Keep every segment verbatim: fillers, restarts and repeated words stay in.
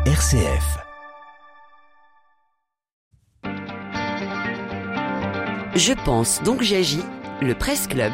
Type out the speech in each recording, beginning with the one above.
R C F. Je pense donc j'agis, le Presse Club.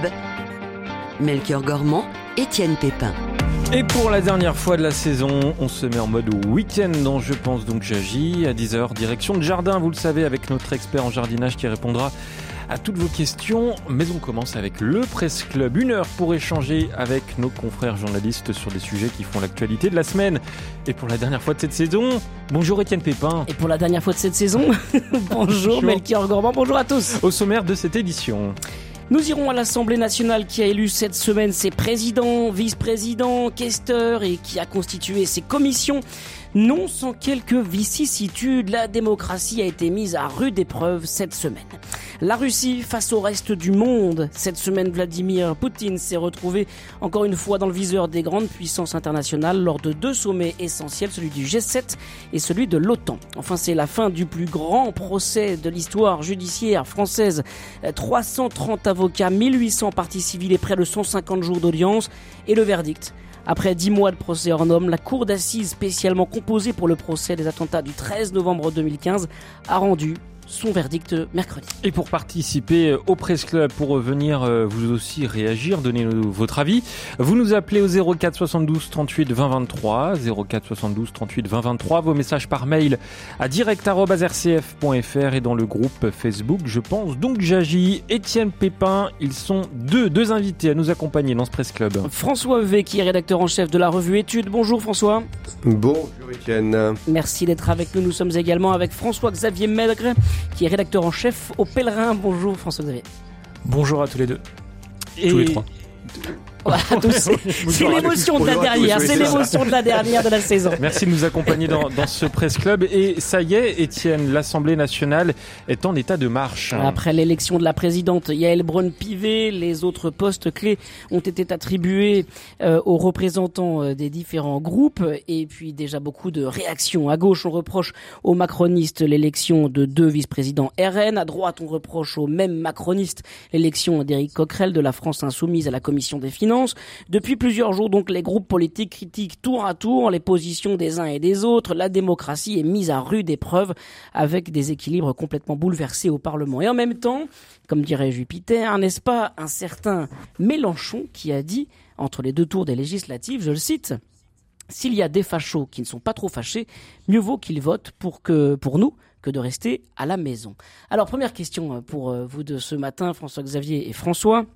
Melchior Gormand, Étienne Pépin. Et pour la dernière fois de la saison, on se met en mode week-end dans Je pense donc j'agis. À dix heures, direction de jardin, vous le savez, avec notre expert en jardinage qui répondra à toutes vos questions. Mais on commence avec le Presse Club. Une heure pour échanger avec nos confrères journalistes sur des sujets qui font l'actualité de la semaine. Et pour la dernière fois de cette saison, bonjour Étienne Pépin. Et pour la dernière fois de cette saison, bonjour, bonjour Melchior Gormand, bonjour à tous. Au sommaire de cette édition. Nous irons à l'Assemblée nationale qui a élu cette semaine ses présidents, vice-présidents, questeurs et qui a constitué ses commissions. Non sans quelques vicissitudes, la démocratie a été mise à rude épreuve cette semaine. La Russie face au reste du monde. Cette semaine, Vladimir Poutine s'est retrouvé encore une fois dans le viseur des grandes puissances internationales lors de deux sommets essentiels, celui du G sept et celui de l'OTAN. Enfin, c'est la fin du plus grand procès de l'histoire judiciaire française. trois cent trente avocats, mille huit cents parties civiles et près de cent cinquante jours d'audience. Et le verdict. Après dix mois de procès hors norme, la cour d'assises spécialement composée pour le procès des attentats du treize novembre deux mille quinze a rendu son verdict mercredi. Et pour participer au Presse Club, pour venir vous aussi réagir, donner votre avis, vous nous appelez au zéro quatre soixante-douze trente-huit vingt vingt-trois, zéro quatre soixante-douze trente-huit vingt vingt-trois, vos messages par mail à direct arobase r c f point f r et dans le groupe Facebook Je pense donc j'agis. Étienne Pépin, ils sont deux, deux invités à nous accompagner dans ce Presse Club. François V qui est rédacteur en chef de la revue Études. Bonjour François. Bonjour Étienne. Merci d'être avec nous. Nous sommes également avec François-Xavier Maigre qui est rédacteur en chef au Pèlerin. Bonjour François-Xavier. Bonjour à tous les deux. Et... Tous les trois. Voilà, tous, c'est, c'est l'émotion de la dernière, c'est l'émotion de la dernière de la saison. Merci de nous accompagner dans, dans ce Presse Club. Et ça y est, Étienne, l'Assemblée nationale est en état de marche. Après l'élection de la présidente Yaël Braun-Pivet, les autres postes clés ont été attribués euh, aux représentants euh, des différents groupes. Et puis déjà beaucoup de réactions. À gauche, on reproche aux macronistes l'élection de deux vice-présidents R N. À droite, on reproche aux mêmes macronistes l'élection d'Éric Coquerel de la France Insoumise à la Commission des Finances. Depuis plusieurs jours, donc, les groupes politiques critiquent tour à tour les positions des uns et des autres. La démocratie est mise à rude épreuve avec des équilibres complètement bouleversés au Parlement. Et en même temps, comme dirait Jupiter, n'est-ce pas un certain Mélenchon qui a dit, entre les deux tours des législatives, je le cite, « S'il y a des fachos qui ne sont pas trop fâchés, mieux vaut qu'ils votent pour, que, pour nous que de rester à la maison. » Alors, première question pour vous de ce matin, François-Xavier et François.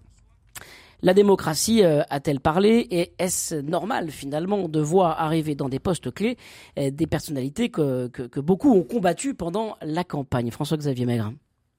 La démocratie euh, a-t-elle parlé et est-ce normal finalement de voir arriver dans des postes clés euh, des personnalités que, que, que beaucoup ont combattues pendant la campagne? François-Xavier Maigre.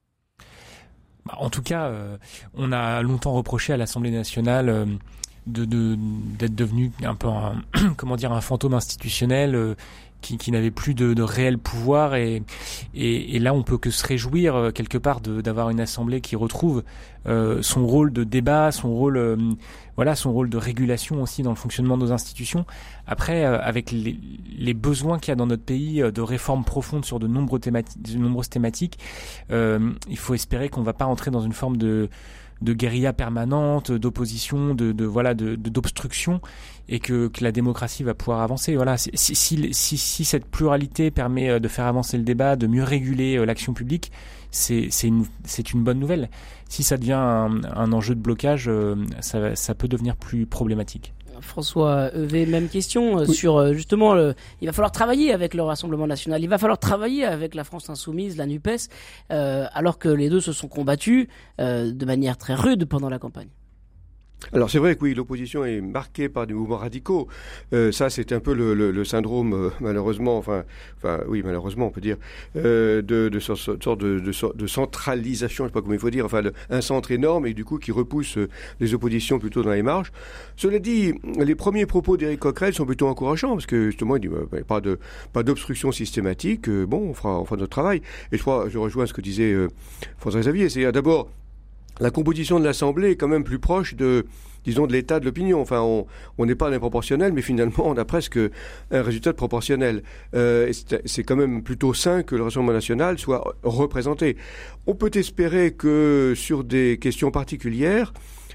En tout cas, euh, on a longtemps reproché à l'Assemblée nationale euh, de, de, d'être devenu un peu un, comment dire, un fantôme institutionnel euh, qui, qui n'avait plus de, de réel pouvoir et, et, et là on peut que se réjouir euh, quelque part de, d'avoir une assemblée qui retrouve euh, son rôle de débat, son rôle euh, voilà son rôle de régulation aussi dans le fonctionnement de nos institutions. Après euh, avec les, les besoins qu'il y a dans notre pays euh, de réformes profondes sur de, nombreux thémati- de nombreuses thématiques, euh, il faut espérer qu'on va pas entrer dans une forme de de guérilla permanente, d'opposition, de, de voilà, de, de d'obstruction, et que, que la démocratie va pouvoir avancer. Voilà, si, si, si, si cette pluralité permet de faire avancer le débat, de mieux réguler l'action publique, c'est, c'est une, c'est une bonne nouvelle. Si ça devient un, un enjeu de blocage, ça, ça peut devenir plus problématique. François Heuvet, même question euh, oui. sur justement le, il va falloir travailler avec le Rassemblement national, il va falloir travailler avec la France Insoumise, la NUPES, euh, alors que les deux se sont combattus euh, de manière très rude pendant la campagne. Alors c'est vrai que oui, l'opposition est marquée par des mouvements radicaux. Euh, ça, c'est un peu le, le, le syndrome, euh, malheureusement, enfin, enfin, oui, malheureusement, on peut dire, euh, de, de sorte de, de, de, de centralisation, je sais pas comment il faut dire, enfin, le, un centre énorme et du coup qui repousse euh, les oppositions plutôt dans les marges. Cela dit, les premiers propos d'Éric Coquerel sont plutôt encourageants parce que justement, il dit bah, pas de pas d'obstruction systématique. Euh, bon, on fera, on fera notre travail. Et je crois, je rejoins ce que disait euh, François-Xavier, c'est d'abord la composition de l'Assemblée est quand même plus proche de, disons, de l'état de l'opinion. Enfin, on on n'est pas dans proportionnel, mais finalement, on a presque un résultat de proportionnel. Euh, c'est, c'est quand même plutôt sain que le Rassemblement national soit représenté. On peut espérer que sur des questions particulières,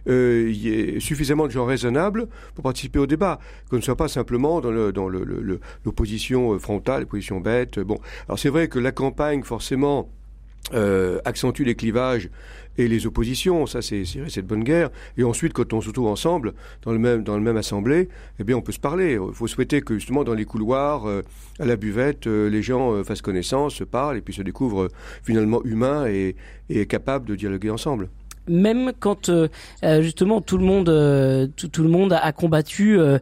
euh, y ait suffisamment de gens raisonnables pour participer au débat, qu'on ne soit pas simplement dans, le, dans le, le, le, l'opposition frontale, l'opposition bête. Bon, alors c'est vrai que la campagne, forcément, euh, accentue les clivages et les oppositions, ça c'est, c'est, c'est de bonne guerre. Et ensuite, quand on se retrouve ensemble, dans le même, dans le même assemblée, eh bien on peut se parler. Il faut souhaiter que justement dans les couloirs, euh, à la buvette, euh, les gens euh, fassent connaissance, se parlent et puis se découvrent euh, finalement humains et, et capables de dialoguer ensemble. Même quand euh, justement tout le monde, euh, tout, tout le monde a combattu euh,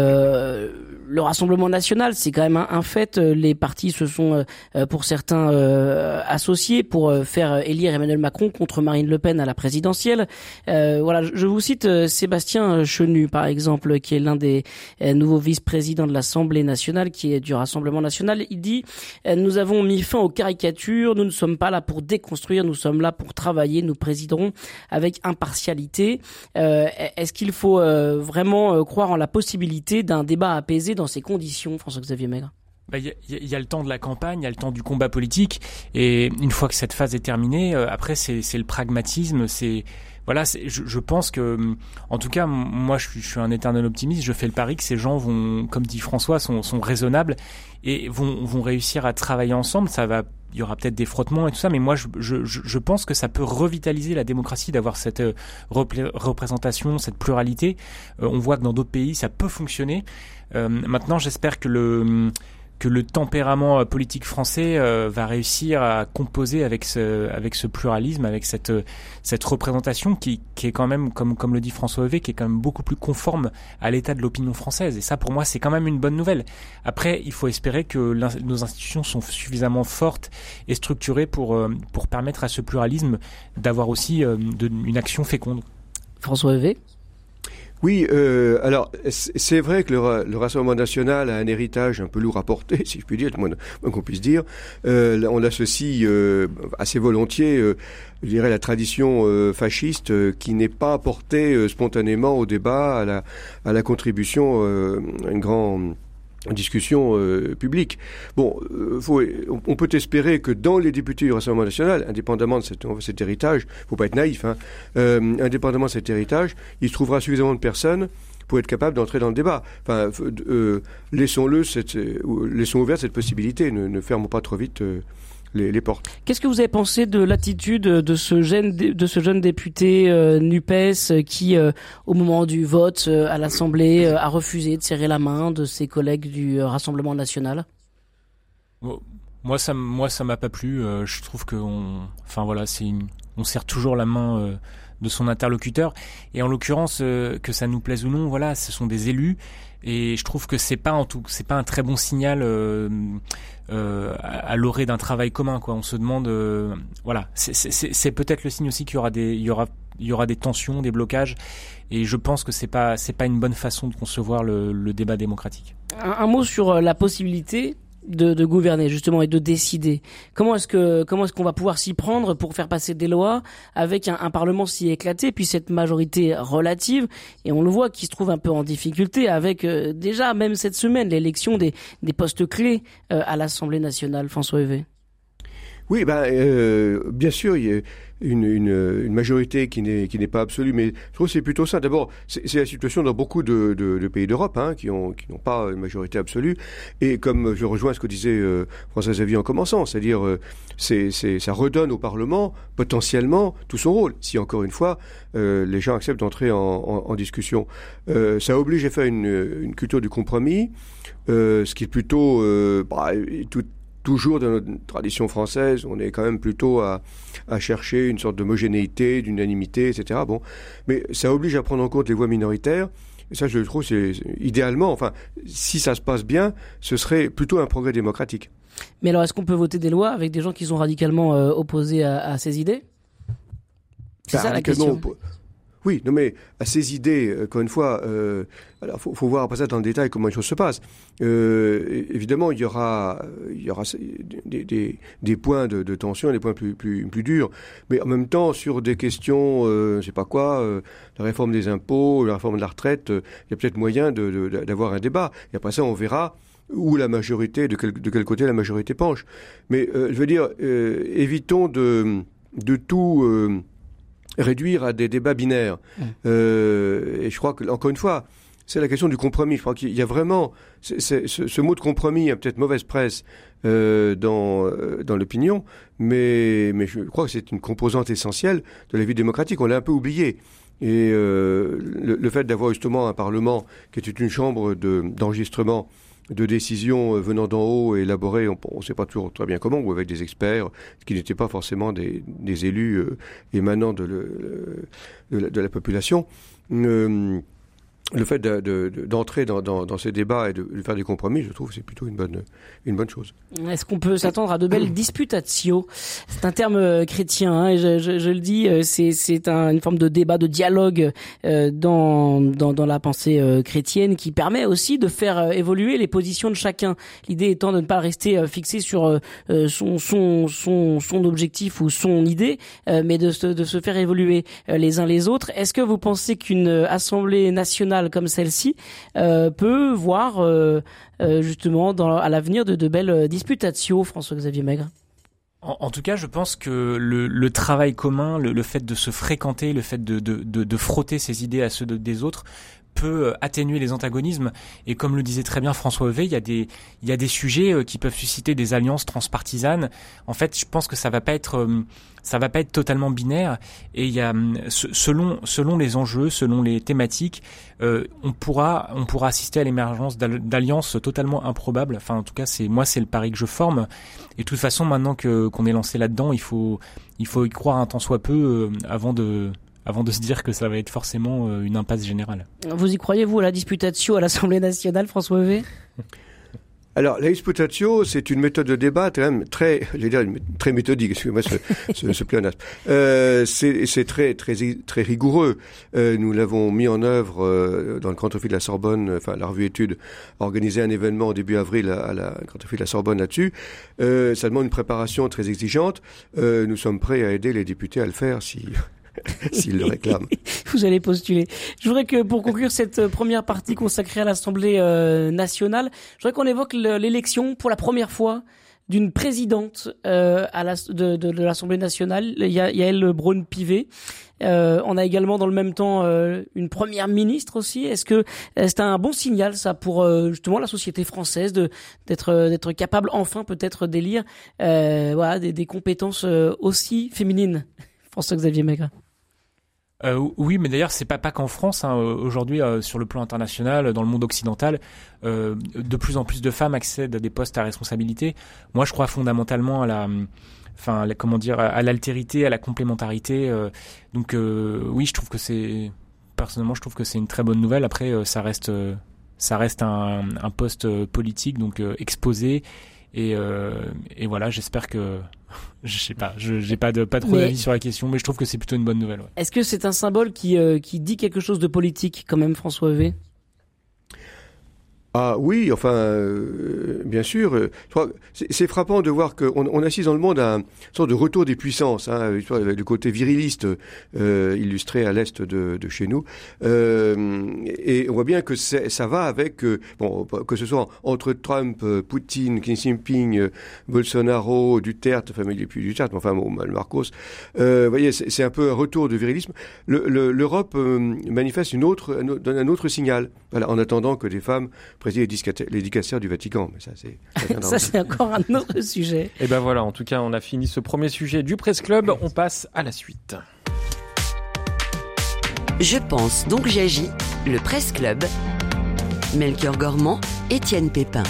euh, le Rassemblement national, c'est quand même un, un fait. Les partis se sont, euh, pour certains, euh, associés pour euh, faire élire Emmanuel Macron contre Marine Le Pen à la présidentielle. Euh, voilà, je vous cite euh, Sébastien Chenu, par exemple, qui est l'un des euh, nouveaux vice-présidents de l'Assemblée nationale, qui est du Rassemblement national. Il dit euh, « Nous avons mis fin aux caricatures, nous ne sommes pas là pour déconstruire, nous sommes là pour travailler, nous présiderons avec impartialité. Euh, est-ce qu'il faut euh, vraiment euh, croire en la possibilité d'un débat apaisé dans ces conditions, François-Xavier Maigre ? Il y, y, y a le temps de la campagne, il y a le temps du combat politique, et une fois que cette phase est terminée, euh, après c'est, c'est le pragmatisme, c'est voilà, c'est, je, je pense que, en tout cas, moi je suis, je suis un éternel optimiste, je fais le pari que ces gens vont, comme dit François, sont, sont raisonnables et vont, vont réussir à travailler ensemble. Ça va, il y aura peut-être des frottements et tout ça, mais moi je, je, je pense que ça peut revitaliser la démocratie d'avoir cette replé- représentation, cette pluralité. Euh, on voit que dans d'autres pays ça peut fonctionner. Euh, maintenant, j'espère que le que le tempérament politique français euh, va réussir à composer avec ce avec ce pluralisme, avec cette cette représentation qui qui est quand même, comme comme le dit François Heuvet, qui est quand même beaucoup plus conforme à l'état de l'opinion française. Et ça, pour moi, c'est quand même une bonne nouvelle. Après, il faut espérer que nos institutions sont suffisamment fortes et structurées pour euh, pour permettre à ce pluralisme d'avoir aussi euh, de, une action féconde. François Heuvet. Oui, euh, alors c'est vrai que le, le Rassemblement national a un héritage un peu lourd à porter, si je puis dire, moins, moins qu'on puisse dire. Euh, on associe euh, assez volontiers, euh, je dirais, la tradition euh, fasciste euh, qui n'est pas apportée euh, spontanément au débat, à la, à la contribution, euh, à une grande discussion euh, publique. Bon, euh, faut, on, on peut espérer que dans les députés du Rassemblement national, indépendamment de cet, cet héritage, faut pas être naïf, hein, euh, indépendamment de cet héritage, il se trouvera suffisamment de personnes pour être capable d'entrer dans le débat. Enfin, euh, laissons-le, cette, euh, laissons ouverte cette possibilité, ne, ne fermons pas trop vite euh, les, les portes. Qu'est-ce que vous avez pensé de l'attitude de ce jeune, de ce jeune député euh, NUPES qui, euh, au moment du vote euh, à l'Assemblée, euh, a refusé de serrer la main de ses collègues du euh, Rassemblement national ? Moi, ça, moi, ça m'a pas plu. Euh, je trouve que, on, enfin voilà, c'est une, on serre toujours la main euh, de son interlocuteur. Et en l'occurrence, euh, que ça nous plaise ou non, voilà, ce sont des élus. Et je trouve que c'est pas en tout, c'est pas un très bon signal euh, euh, à, à l'orée d'un travail commun, quoi. On se demande, euh, voilà, c'est, c'est, c'est peut-être le signe aussi qu'il y aura des, il y aura, il y aura des tensions, des blocages. Et je pense que c'est pas, c'est pas une bonne façon de concevoir le, le débat démocratique. Un, un mot sur la possibilité de, de gouverner justement et de décider. Comment est-ce que comment est-ce qu'on va pouvoir s'y prendre pour faire passer des lois avec un, un parlement si éclaté, puis cette majorité relative, et on le voit qui se trouve un peu en difficulté avec euh, déjà même cette semaine l'élection des des postes clés euh, à l'Assemblée nationale. François Heuvet. Oui, ben euh, bien sûr, il y a une, une, une majorité qui n'est qui n'est pas absolue, mais je trouve que c'est plutôt ça. D'abord, c'est, c'est la situation dans beaucoup de, de, de pays d'Europe, hein, qui ont qui n'ont pas une majorité absolue. Et comme je rejoins ce que disait euh, François-Xavier en commençant, c'est-à-dire euh, c'est, c'est ça redonne au Parlement potentiellement tout son rôle. Si encore une fois euh, les gens acceptent d'entrer en, en, en discussion, euh, ça oblige à faire une, une culture du compromis, euh, ce qui est plutôt euh, bah, tout. Toujours dans notre tradition française, on est quand même plutôt à, à chercher une sorte d'homogénéité, d'unanimité, et cetera. Bon, mais ça oblige à prendre en compte les voix minoritaires. Et ça, je le trouve, c'est, c'est idéalement, enfin, si ça se passe bien, ce serait plutôt un progrès démocratique. Mais alors, est-ce qu'on peut voter des lois avec des gens qui sont radicalement euh, opposés à, à ces idées ? C'est bah, ça la question. Op- Oui, non mais à ces idées, encore une fois, euh, alors faut, faut voir après ça dans le détail comment les choses se passent. Euh, évidemment, il y aura, il y aura des, des, des points de, de tension, des points plus, plus, plus durs, mais en même temps sur des questions, euh, je sais pas quoi, euh, la réforme des impôts, la réforme de la retraite, euh, il y a peut-être moyen de, de, d'avoir un débat. Et après ça, on verra où la majorité, de quel, de quel côté la majorité penche. Mais euh, je veux dire, euh, évitons de, de tout. Euh, réduire à des débats binaires. Mmh. Euh, et je crois que, encore une fois, c'est la question du compromis. Je crois qu'il y a vraiment c'est, c'est, ce, ce mot de compromis a peut-être mauvaise presse euh, dans euh, dans l'opinion, mais mais je crois que c'est une composante essentielle de la vie démocratique. On l'a un peu oublié. Et euh, le, le fait d'avoir justement un Parlement qui était une chambre de, d'enregistrement de décisions venant d'en haut et élaborées, on ne sait pas toujours très bien comment, ou avec des experts qui n'étaient pas forcément des, des élus euh, émanant de, le, de, la, de la population. Euh, Le fait de, de, de, d'entrer dans, dans, dans ces débats et de, de faire des compromis, je trouve que c'est plutôt une bonne, une bonne chose. Est-ce qu'on peut s'attendre à de belles disputatio ? C'est un terme chrétien, hein, et je, je, je le dis, c'est, c'est un, une forme de débat, de dialogue euh, dans, dans, dans la pensée euh, chrétienne qui permet aussi de faire euh, évoluer les positions de chacun. L'idée étant de ne pas rester euh, fixé sur euh, son, son, son, son objectif ou son idée, euh, mais de se, de se faire évoluer euh, les uns les autres. Est-ce que vous pensez qu'une assemblée nationale comme celle-ci euh, peut voir euh, euh, justement dans, à l'avenir de, de belles disputatio, François-Xavier Maigre? En, en tout cas, je pense que le, le travail commun, le, le fait de se fréquenter, le fait de, de, de, de frotter ses idées à ceux de, des autres peut atténuer les antagonismes. Et comme le disait très bien François Heuvet, il y a des, il y a des sujets qui peuvent susciter des alliances transpartisanes. En fait, je pense que ça va pas être, ça va pas être totalement binaire. Et il y a, selon, selon les enjeux, selon les thématiques, euh, on pourra, on pourra assister à l'émergence d'alliances totalement improbables. Enfin, en tout cas, c'est, moi, c'est le pari que je forme. Et de toute façon, maintenant que, qu'on est lancé là-dedans, il faut, il faut y croire un tant soit peu euh, avant de, avant de se dire que ça va être forcément une impasse générale. Vous y croyez, vous, à la disputatio à l'Assemblée nationale, François Heuvet ? Alors, la disputatio, c'est une méthode de débat quand même très, je vais dire, très méthodique. Excusez-moi ce, ce, ce pléonasme. Euh, c'est, c'est très, très, très rigoureux. Euh, nous l'avons mis en œuvre euh, dans le Grand Office de la Sorbonne, enfin la revue Études a organisé un événement au début avril à, à la Grand Office de la Sorbonne là-dessus. Euh, ça demande une préparation très exigeante. Euh, nous sommes prêts à aider les députés à le faire si s'ils le réclament. Vous allez postuler. Je voudrais que, pour conclure cette première partie consacrée à l'Assemblée euh, nationale, je voudrais qu'on évoque le, l'élection pour la première fois d'une présidente euh, à la, de, de, de l'Assemblée nationale, Yaël Braun-Pivet. Euh, on a également dans le même temps euh, une première ministre aussi. Est-ce que c'est un bon signal ça pour euh, justement la société française de d'être d'être capable enfin peut-être d'élire euh, voilà des, des compétences euh, aussi féminines? François-Xavier Maigre. Euh, oui, mais d'ailleurs, c'est pas pas qu'en France. Hein, aujourd'hui, euh, sur le plan international, dans le monde occidental, euh, de plus en plus de femmes accèdent à des postes à responsabilité. Moi, je crois fondamentalement à la, enfin, la, comment dire, à l'altérité, à la complémentarité. Euh, donc, euh, oui, je trouve que c'est, personnellement, je trouve que c'est une très bonne nouvelle. Après, euh, ça reste, euh, ça reste un, un poste politique, donc euh, exposé. Et, euh, et voilà, j'espère que, je sais pas, je j'ai pas de pas trop mais, d'avis sur la question, mais je trouve que c'est plutôt une bonne nouvelle. Ouais. Est-ce que c'est un symbole qui euh, qui dit quelque chose de politique quand même, François Heuvet ? Ah oui, enfin, euh, bien sûr. Euh, c'est, c'est frappant de voir qu'on on assiste dans le monde à une sorte de retour des puissances, hein, avec le côté viriliste euh, illustré à l'est de, de chez nous. Euh, et on voit bien que c'est, ça va avec, euh, bon, que ce soit entre Trump, Poutine, Xi Jinping, Bolsonaro, Duterte, enfin, il est plus Duterte, mais enfin, bon, Marcos. Euh, vous voyez, c'est, c'est un peu un retour de virilisme. Le, le, L'Europe euh, manifeste une autre, donne un autre signal. Voilà, en attendant que des femmes président les dicastères du Vatican, mais ça c'est ça, ça c'est encore un autre sujet. Et ben voilà, en tout cas, on a fini ce premier sujet du Presse Club. On passe à la suite. Je pense donc j'agis. Le Presse Club. Melchior Gormand, Étienne Pépin.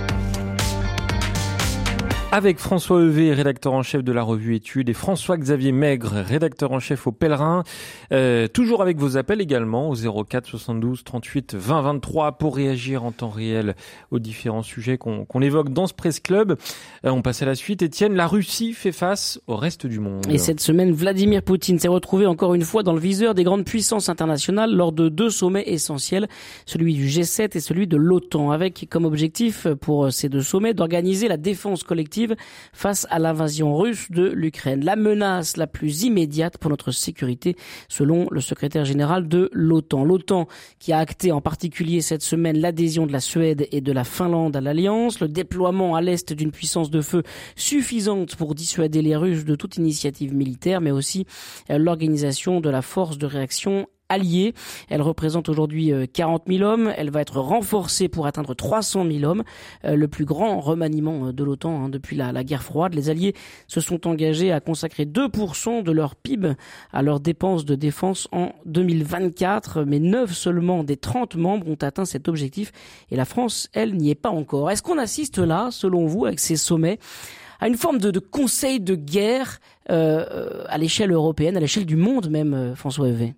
Avec François Heuvet, rédacteur en chef de la revue Études, et François-Xavier Maigre, rédacteur en chef au Pèlerin. Euh, toujours avec vos appels également au zéro quatre soixante-douze trente-huit vingt vingt-trois pour réagir en temps réel aux différents sujets qu'on, qu'on évoque dans ce Presse Club. Euh, on passe à la suite. Étienne, la Russie fait face au reste du monde. Et cette semaine, Vladimir Poutine s'est retrouvé encore une fois dans le viseur des grandes puissances internationales lors de deux sommets essentiels, celui du G sept et celui de l'OTAN, avec comme objectif pour ces deux sommets d'organiser la défense collective offensive face à l'invasion russe de l'Ukraine. La menace la plus immédiate pour notre sécurité, selon le secrétaire général de l'OTAN. L'OTAN qui a acté en particulier cette semaine l'adhésion de la Suède et de la Finlande à l'Alliance, le déploiement à l'est d'une puissance de feu suffisante pour dissuader les Russes de toute initiative militaire, mais aussi l'organisation de la force de réaction alliée. Elle représente aujourd'hui quarante mille hommes. Elle va être renforcée pour atteindre trois cent mille hommes. Le plus grand remaniement de l'OTAN hein, depuis la, la guerre froide. Les alliés se sont engagés à consacrer deux pour cent de leur P I B à leurs dépenses de défense en deux mille vingt-quatre. Mais neuf seulement des trente membres ont atteint cet objectif. Et la France, elle, n'y est pas encore. Est-ce qu'on assiste là, selon vous, avec ces sommets, à une forme de, de conseil de guerre euh, à l'échelle européenne, à l'échelle du monde même, euh, François Hervé?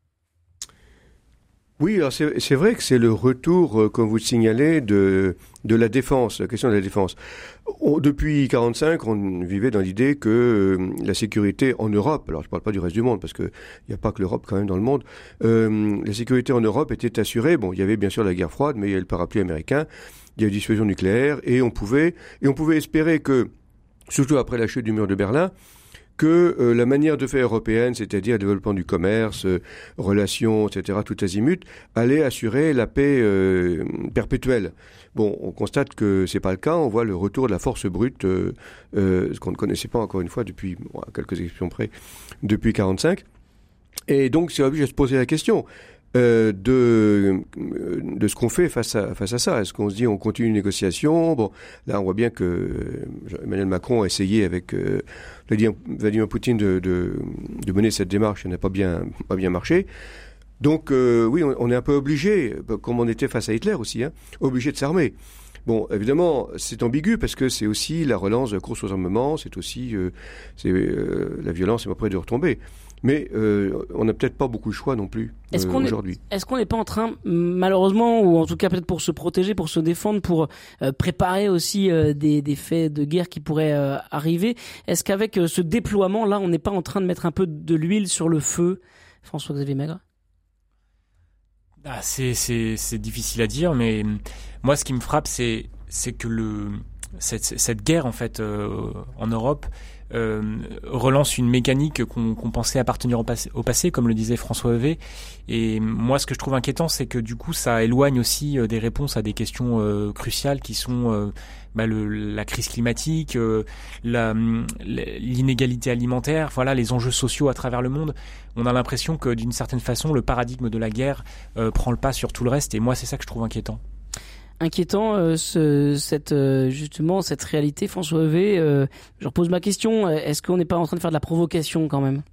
Oui, alors c'est, c'est vrai que c'est le retour, euh, comme vous le signalez, de, de la défense, la question de la défense. On, depuis quarante-cinq, on vivait dans l'idée que euh, la sécurité en Europe, alors je ne parle pas du reste du monde, parce qu'il n'y a pas que l'Europe quand même dans le monde, euh, la sécurité en Europe était assurée. Bon, il y avait bien sûr la guerre froide, mais il y avait le parapluie américain, il y avait la dissuasion nucléaire, et on pouvait, et on pouvait espérer que, surtout après la chute du mur de Berlin, que euh, la manière de faire européenne, c'est-à-dire le développement du commerce, euh, relations, et cetera, tout azimut, allait assurer la paix euh, perpétuelle. Bon, on constate que c'est pas le cas. On voit le retour de la force brute, euh, euh, ce qu'on ne connaissait pas encore une fois depuis, bon, à quelques exceptions près, depuis quarante-cinq. Et donc, c'est obligé de se poser la question. Euh, de de ce qu'on fait face à face à ça. Est-ce qu'on se dit on continue une négociation? Bon, là on voit bien que euh, Emmanuel Macron a essayé avec euh, Vladimir Poutine de, de de mener cette démarche, ça n'a pas bien pas bien marché. Donc euh, oui, on, on est un peu obligé, comme on était face à Hitler aussi, hein, obligé de s'armer. Bon, évidemment, c'est ambigu parce que c'est aussi la relance de la course aux armements, c'est aussi euh, c'est, euh, la violence est pas près de retomber. Mais euh, on n'a peut-être pas beaucoup de choix non plus euh, est-ce qu'on aujourd'hui. Est, est-ce qu'on n'est pas en train, malheureusement, ou en tout cas peut-être pour se protéger, pour se défendre, pour euh, préparer aussi euh, des, des faits de guerre qui pourraient euh, arriver, est-ce qu'avec euh, ce déploiement-là, on n'est pas en train de mettre un peu de l'huile sur le feu, François-Xavier Maigre? Ah, c'est, c'est, c'est difficile à dire, mais moi, ce qui me frappe, c'est, c'est que le, cette, cette guerre, en fait, euh, en Europe, euh, relance une mécanique qu'on, qu'on pensait appartenir au passé, au passé, comme le disait François Hervé. Et moi, ce que je trouve inquiétant, c'est que du coup, ça éloigne aussi des réponses à des questions euh, cruciales qui sont euh, bah, le, la crise climatique, euh, la, l'inégalité alimentaire, voilà, les enjeux sociaux à travers le monde. On a l'impression que d'une certaine façon, le paradigme de la guerre euh, prend le pas sur tout le reste. Et moi, c'est ça que je trouve inquiétant. Inquiétant euh, ce, cette euh, justement cette réalité, François Hervé. Euh, je repose ma question. Est-ce qu'on n'est pas en train de faire de la provocation quand même?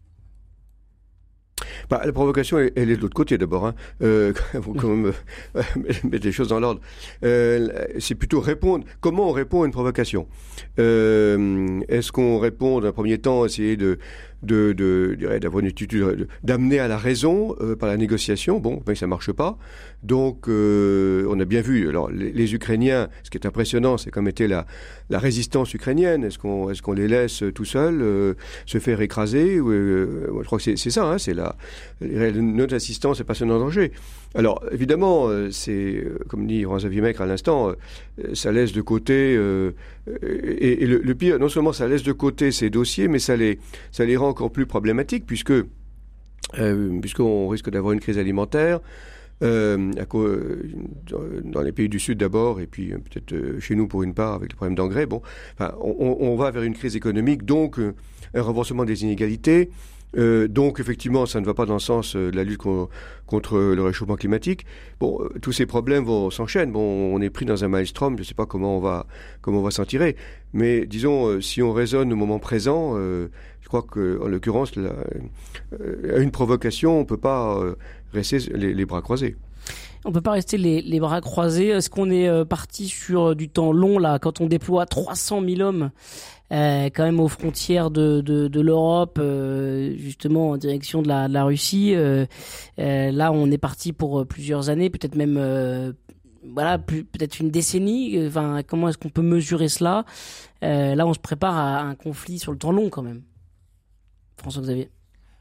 Bah, la provocation, elle, elle est de l'autre côté d'abord. Hein. Euh, faut quand même euh, mettre les choses dans l'ordre. Euh, c'est plutôt répondre. Comment on répond à une provocation? euh, Est-ce qu'on répond d'un premier temps, essayer de de, de, de d'avoir une attitude, d'amener à la raison euh, par la négociation? Bon, ben ça marche pas. Donc, euh, on a bien vu. Alors, les, les Ukrainiens, ce qui est impressionnant, c'est comme était la la résistance ukrainienne. Est-ce qu'on est-ce qu'on les laisse tout seuls euh, se faire écraser? euh, Je crois que c'est c'est ça. Hein, c'est la notre assistance est personne en danger. Alors, évidemment, c'est comme dit François-Xavier Maigre à l'instant, ça laisse de côté euh, et, et le, le pire, non seulement ça laisse de côté ces dossiers, mais ça les ça les rend encore plus problématiques puisque euh, puisqu'on risque d'avoir une crise alimentaire. Euh, à co- dans les pays du Sud d'abord, et puis peut-être chez nous pour une part avec les problèmes d'engrais. Bon, enfin, on, on va vers une crise économique, donc euh, un renforcement des inégalités. Euh, donc effectivement, ça ne va pas dans le sens euh, de la lutte con- contre le réchauffement climatique. Bon, euh, tous ces problèmes vont s'enchaînent. Bon, on est pris dans un maelstrom. Je ne sais pas comment on va comment on va s'en tirer. Mais disons, euh, si on raisonne au moment présent, euh, je crois que en l'occurrence, la, euh, à une provocation, on peut pas euh, rester les, les bras croisés. On peut pas rester les, les bras croisés. Est-ce qu'on est euh, parti sur du temps long là, quand on déploie trois cent mille hommes euh, quand même aux frontières de, de, de l'Europe, euh, justement en direction de la, de la Russie. Euh, euh, là, on est parti pour plusieurs années, peut-être même, euh, voilà, plus, peut-être une décennie. Enfin, comment est-ce qu'on peut mesurer cela? euh, Là, on se prépare à un conflit sur le temps long, quand même. François-Xavier.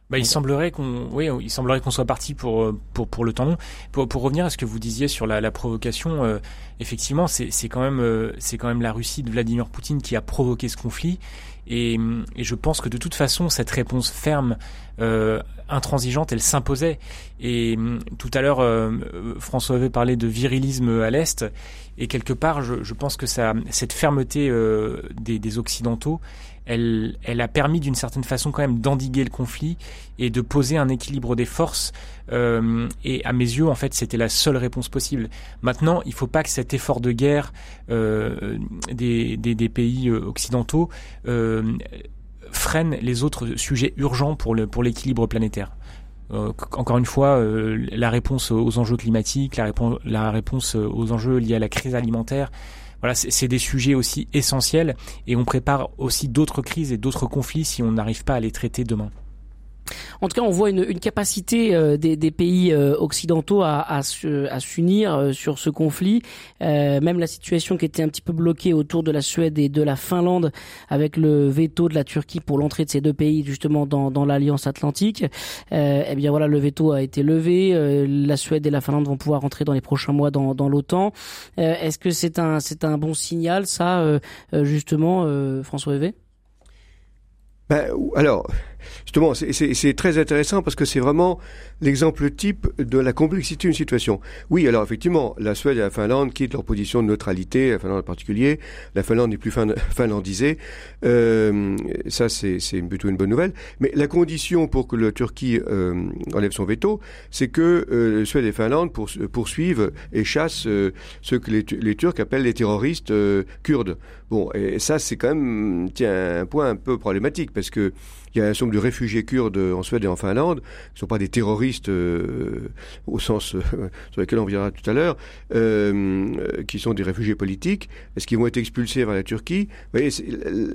Bah, il semblerait qu'on, oui, il semblerait qu'on soit parti pour pour pour le temps long. Pour pour revenir à ce que vous disiez sur la, la provocation, euh, effectivement, c'est c'est quand même euh, c'est quand même la Russie de Vladimir Poutine qui a provoqué ce conflit. Et, et je pense que de toute façon, cette réponse ferme, euh, intransigeante, elle s'imposait. Et tout à l'heure, euh, François avait parlé de virilisme à l'Est. Et quelque part, je, je pense que ça, cette fermeté euh, des, des Occidentaux, elle, elle a permis d'une certaine façon quand même d'endiguer le conflit et de poser un équilibre des forces. Euh, et à mes yeux, en fait, c'était la seule réponse possible. Maintenant, il ne faut pas que cet effort de guerre euh, des, des, des pays occidentaux euh, freine les autres sujets urgents pour, le, pour l'équilibre planétaire. Euh, encore une fois, euh, la réponse aux enjeux climatiques, la réponse, la réponse aux enjeux liés à la crise alimentaire, voilà, c'est, c'est des sujets aussi essentiels et on prépare aussi d'autres crises et d'autres conflits si on n'arrive pas à les traiter demain. En tout cas, on voit une, une capacité euh, des, des pays euh, occidentaux à, à, se, à s'unir euh, sur ce conflit. Euh, même la situation qui était un petit peu bloquée autour de la Suède et de la Finlande, avec le veto de la Turquie pour l'entrée de ces deux pays justement dans, dans l'Alliance Atlantique. Euh, eh bien voilà, le veto a été levé. Euh, la Suède et la Finlande vont pouvoir entrer dans les prochains mois dans, dans l'OTAN. Euh, est-ce que c'est un, c'est un bon signal, ça, euh, justement, euh, François Hévet ? Ben, alors, justement, c'est, c'est, c'est très intéressant parce que c'est vraiment l'exemple type de la complexité d'une situation. Oui, alors effectivement, la Suède et la Finlande quittent leur position de neutralité, la Finlande en particulier. La Finlande n'est plus fin, finlandisée. Euh, ça, c'est, c'est plutôt une bonne nouvelle. Mais la condition pour que la Turquie euh, enlève son veto, c'est que euh, Suède et Finlande pour, poursuivent et chassent euh, ceux que les, les Turcs appellent les terroristes euh, kurdes. Bon, et ça, c'est quand même tiens, un point un peu problématique parce que il y a un certain nombre de réfugiés kurdes en Suède et en Finlande, qui ne sont pas des terroristes euh, au sens euh, sur lequel on reviendra tout à l'heure, euh, qui sont des réfugiés politiques. Est-ce qu'ils vont être expulsés vers la Turquie ? Vous voyez, c'est,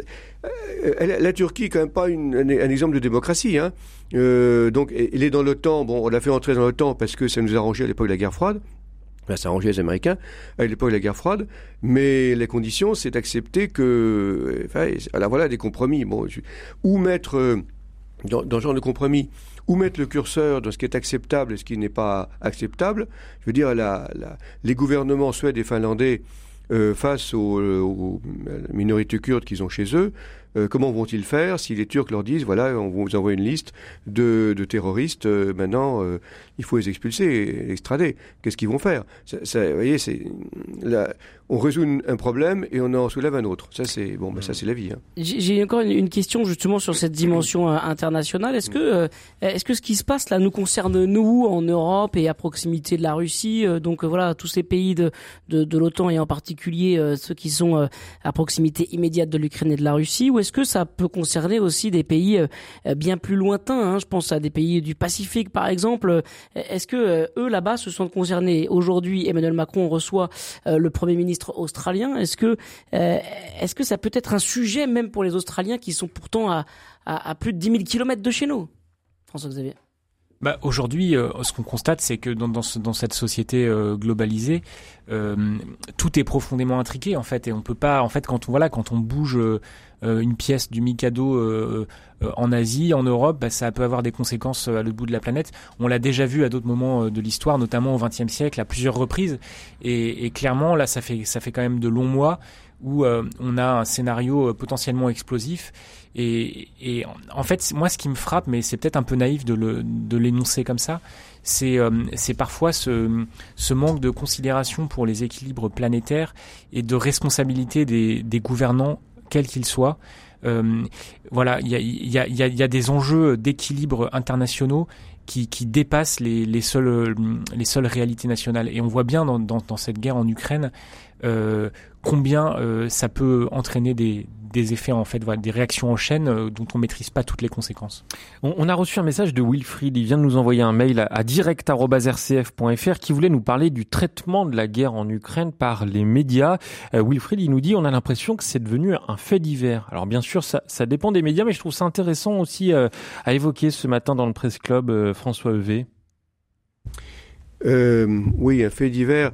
la, la, la Turquie est quand même pas une, un, un exemple de démocratie. Hein. Euh, donc, elle est dans l'OTAN. Bon, on l'a fait entrer dans l'OTAN parce que ça nous arrangeait à l'époque de la guerre froide. Ben, ça arrangeait les Américains à l'époque de la guerre froide, mais la condition, c'est d'accepter que, enfin, alors voilà des compromis. Bon, où mettre dans, dans ce genre de compromis, où mettre le curseur dans ce qui est acceptable et ce qui n'est pas acceptable. Je veux dire, la, la, les gouvernements suédois et finlandais euh, face aux, aux minorités kurdes qu'ils ont chez eux. Euh, comment vont-ils faire si les Turcs leur disent, voilà, on vous envoie une liste de, de terroristes, euh, maintenant, euh, il faut les expulser et les extrader. Qu'est-ce qu'ils vont faire ? ça, ça, vous voyez, c'est, là, on résout une, un problème et on en soulève un autre. Ça, c'est, bon, ben, ça, c'est la vie. Hein. J'ai, j'ai encore une, une question justement sur cette dimension euh, internationale. Est-ce que, euh, est-ce que ce qui se passe là nous concerne, nous, en Europe et à proximité de la Russie, euh, donc euh, voilà, tous ces pays de, de, de l'OTAN et en particulier euh, ceux qui sont euh, à proximité immédiate de l'Ukraine et de la Russie, ou est-ce que ça peut concerner aussi des pays euh, bien plus lointains, hein, je pense à des pays du Pacifique par exemple. Est-ce que euh, eux là-bas se sentent concernés ? Aujourd'hui, Emmanuel Macron reçoit euh, le Premier ministre australien. Est-ce que euh, est-ce que ça peut être un sujet même pour les Australiens qui sont pourtant à, à, à plus de dix mille kilomètres de chez nous ? François-Xavier. Bah, aujourd'hui, euh, ce qu'on constate, c'est que dans, dans, ce, dans cette société euh, globalisée, euh, tout est profondément intriqué en fait, et on peut pas, en fait, quand on voilà, quand on bouge euh, une pièce du Mikado euh, euh, en Asie, en Europe, bah, ça peut avoir des conséquences à l'autre bout de la planète. On l'a déjà vu à d'autres moments de l'histoire, notamment au vingtième siècle, à plusieurs reprises, et, et clairement là, ça fait ça fait quand même de longs mois où euh, on a un scénario potentiellement explosif. Et, et en fait, moi, ce qui me frappe, mais c'est peut-être un peu naïf de, le, de l'énoncer comme ça, c'est, euh, c'est parfois ce, ce manque de considération pour les équilibres planétaires et de responsabilité des, des gouvernants, quels qu'ils soient. Euh, voilà, il y a, y, a, y, a, y a des enjeux d'équilibre internationaux qui, qui dépassent les, les, seules, les seules réalités nationales. Et on voit bien dans, dans, dans cette guerre en Ukraine euh, combien euh, ça peut entraîner des des effets, en fait, voilà, des réactions en chaîne euh, dont on maîtrise pas toutes les conséquences. On, on a reçu un message de Wilfried, il vient de nous envoyer un mail à, à direct arobase r c f point f r qui voulait nous parler du traitement de la guerre en Ukraine par les médias. Euh, Wilfried, il nous dit, on a l'impression que c'est devenu un fait divers. Alors bien sûr, ça, ça dépend des médias, mais je trouve ça intéressant aussi euh, à évoquer ce matin dans le Presse Club, euh, François Hévet. Euh, oui, un fait divers.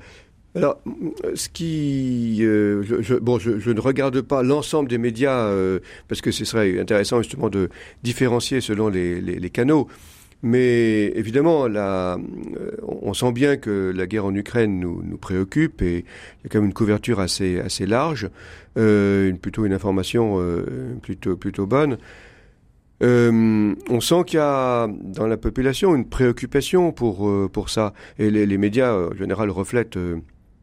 Alors, ce qui, euh, je, je, bon, je, je ne regarde pas l'ensemble des médias euh, parce que ce serait intéressant justement de différencier selon les, les, les canaux. Mais évidemment, là, on sent bien que la guerre en Ukraine nous, nous préoccupe et il y a quand même une couverture assez, assez large, euh, une, plutôt une information euh, plutôt, plutôt bonne. Euh, on sent qu'il y a dans la population une préoccupation pour, euh, pour ça. Et les, les médias, en général, reflètent euh,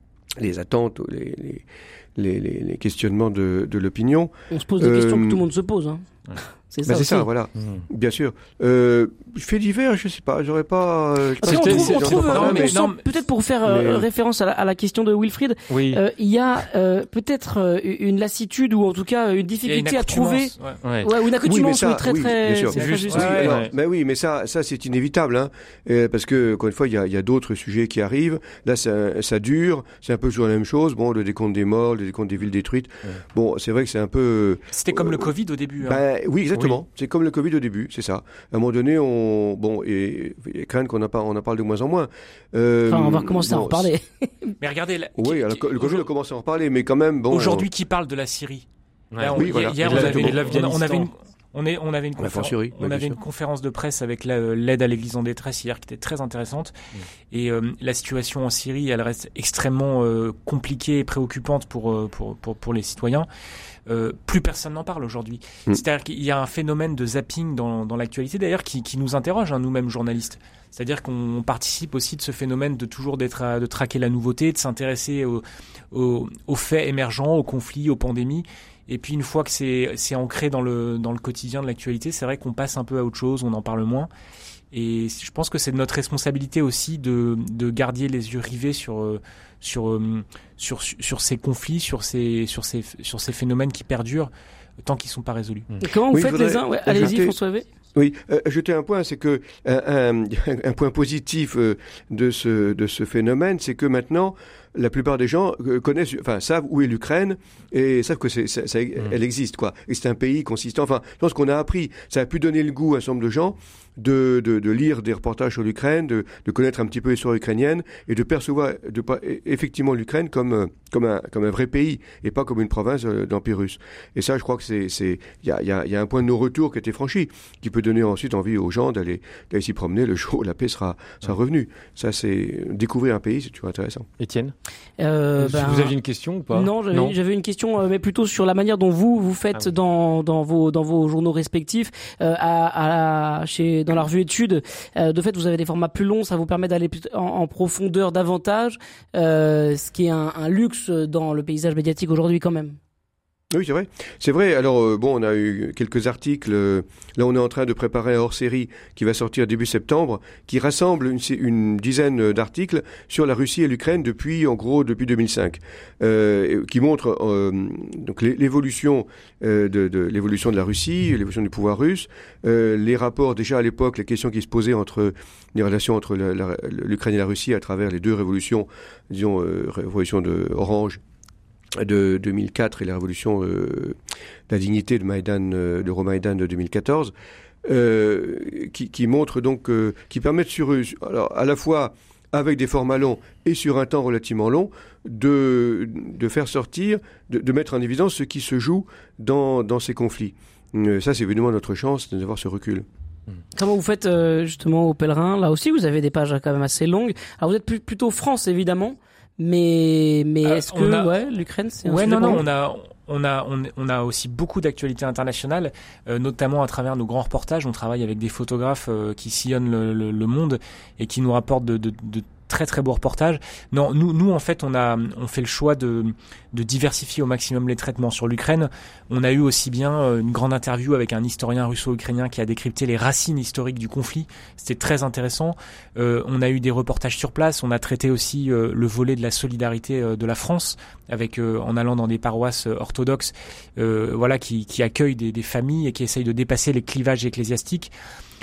les attentes, les, les, les, les, les questionnements de, de l'opinion. On se pose des euh, questions que tout le monde se pose. Hein. Ouais. C'est ça, bah c'est aussi. ça, voilà. Mmh. Bien sûr. Euh, fait divers, je sais pas, j'aurais pas. Euh, Parce qu'on trouve, on trouve non, mais, on non, sent, peut-être pour faire euh, mais... référence à la, à la question de Wilfried, oui. euh, il y a euh, peut-être euh, une lassitude ou en tout cas une difficulté une à trouver, ouais. Ouais. Ouais, une accoutumance oui, ça, très oui, très. Bien sûr. C'est juste, juste. Oui, ouais, alors, ouais. mais oui, mais ça, ça c'est inévitable, hein, euh, parce que encore une fois, il y a, il y a d'autres sujets qui arrivent. Là, ça, ça dure, c'est un peu toujours la même chose. Bon, le décompte des morts, le décompte des villes détruites. Ouais. Bon, c'est vrai que c'est un peu. C'était comme euh, le Covid au début. Hein. Ben, oui, exactement. Oui. C'est comme le Covid au début, c'est ça. À un moment donné, on bon et, et craindre qu'on en parle, on en parle de moins en moins. Euh, enfin, on va recommencer bon, à en reparler. Mais regardez. La, oui, qui, alors, qui, le Covid a commencé à en reparler, mais quand même, bon. Aujourd'hui, on... qui parle de la Syrie? Ouais. Là, on, oui, voilà. Hier, on avait, on, on avait une. On, est, on avait une, conféren- Syrie, on avait une conférence de presse avec la, l'aide à l'Église en détresse hier qui était très intéressante. Mmh. Et euh, la situation en Syrie, elle reste extrêmement euh, compliquée et préoccupante pour, euh, pour, pour, pour les citoyens. Euh, plus personne n'en parle aujourd'hui. Mmh. C'est-à-dire qu'il y a un phénomène de zapping dans, dans l'actualité, d'ailleurs, qui, qui nous interroge, hein, nous-mêmes journalistes. C'est-à-dire qu'on participe aussi de ce phénomène de toujours d'être, de traquer la nouveauté, de s'intéresser aux, aux, aux faits émergents, aux conflits, aux pandémies. Et puis une fois que c'est, c'est ancré dans le, dans le quotidien de l'actualité, c'est vrai qu'on passe un peu à autre chose, on en parle moins. Et je pense que c'est de notre responsabilité aussi de, de garder les yeux rivés sur, sur, sur, sur, sur ces conflits, sur ces, sur ces, sur ces phénomènes qui perdurent tant qu'ils ne sont pas résolus. Et comment vous oui, faites les uns ouais, Allez-y, ajouter... François Hervé. Oui, euh, ajouter un point, c'est que un, un, un point positif euh, de ce de ce phénomène, c'est que maintenant la plupart des gens euh, connaissent, enfin savent où est l'Ukraine et savent que c'est, ça, ça, mmh. elle existe quoi. Et c'est un pays consistant. Enfin, je pense qu'on a appris, ça a pu donner le goût à un certain nombre de gens de de, de lire des reportages sur l'Ukraine, de, de connaître un petit peu l'histoire ukrainienne et de percevoir de effectivement l'Ukraine comme comme un comme un vrai pays et pas comme une province d'Empire russe. Et ça, je crois que c'est c'est il y a il y a il y a un point de non-retour qui a été franchi, qui peut donner ensuite envie aux gens d'aller d'aller s'y promener le jour où la paix sera sera revenue. Ça, c'est découvrir un pays, c'est toujours intéressant. Étienne, euh, ben, vous aviez une question ou pas? Non, j'avais, non. j'avais une question, euh, mais plutôt sur la manière dont vous vous faites ah oui. dans dans vos dans vos journaux respectifs, euh, à, à chez dans la revue Études. Euh, de fait, vous avez des formats plus longs, ça vous permet d'aller en, en profondeur davantage, euh, ce qui est un, un luxe dans le paysage médiatique aujourd'hui quand même. Oui, c'est vrai. C'est vrai. Alors, euh, bon, on a eu quelques articles. Euh, là, on est en train de préparer un hors-série qui va sortir début septembre, qui rassemble une, une dizaine d'articles sur la Russie et l'Ukraine depuis, en gros, depuis deux mille cinq, euh, qui montre euh, donc l'évolution euh, de, de l'évolution de la Russie, l'évolution du pouvoir russe, euh, les rapports déjà à l'époque, les questions qui se posaient entre les relations entre la, la, l'Ukraine et la Russie à travers les deux révolutions, disons, euh, révolution de Orange de deux mille quatre et la révolution euh, de la dignité de Maïdan, euh, l'Euromaïdan de deux mille quatorze, euh, qui, qui montre donc, euh, qui permettent sur eux, alors à la fois avec des formats longs et sur un temps relativement long, de, de faire sortir, de, de mettre en évidence ce qui se joue dans, dans ces conflits. Euh, ça, c'est évidemment notre chance d'avoir ce recul. Comment vous faites euh, justement au Pèlerin? Là aussi, vous avez des pages quand même assez longues. Alors vous êtes plus, plutôt France, évidemment. Mais mais euh, est-ce que a... ouais l'Ukraine c'est un ouais non non bon on a on a on, on a aussi beaucoup d'actualités internationales, euh, notamment à travers nos grands reportages. On travaille avec des photographes euh, qui sillonnent le, le, le monde et qui nous rapportent de, de, de très très beaux reportages. Non, nous nous en fait on a on fait le choix de de diversifier au maximum les traitements sur l'Ukraine. On a eu aussi bien une grande interview avec un historien russo-ukrainien qui a décrypté les racines historiques du conflit. C'était très intéressant. Euh, on a eu des reportages sur place. On a traité aussi euh, le volet de la solidarité euh, de la France avec euh, en allant dans des paroisses euh, orthodoxes, euh, voilà qui qui accueillent des, des familles et qui essayent de dépasser les clivages ecclésiastiques.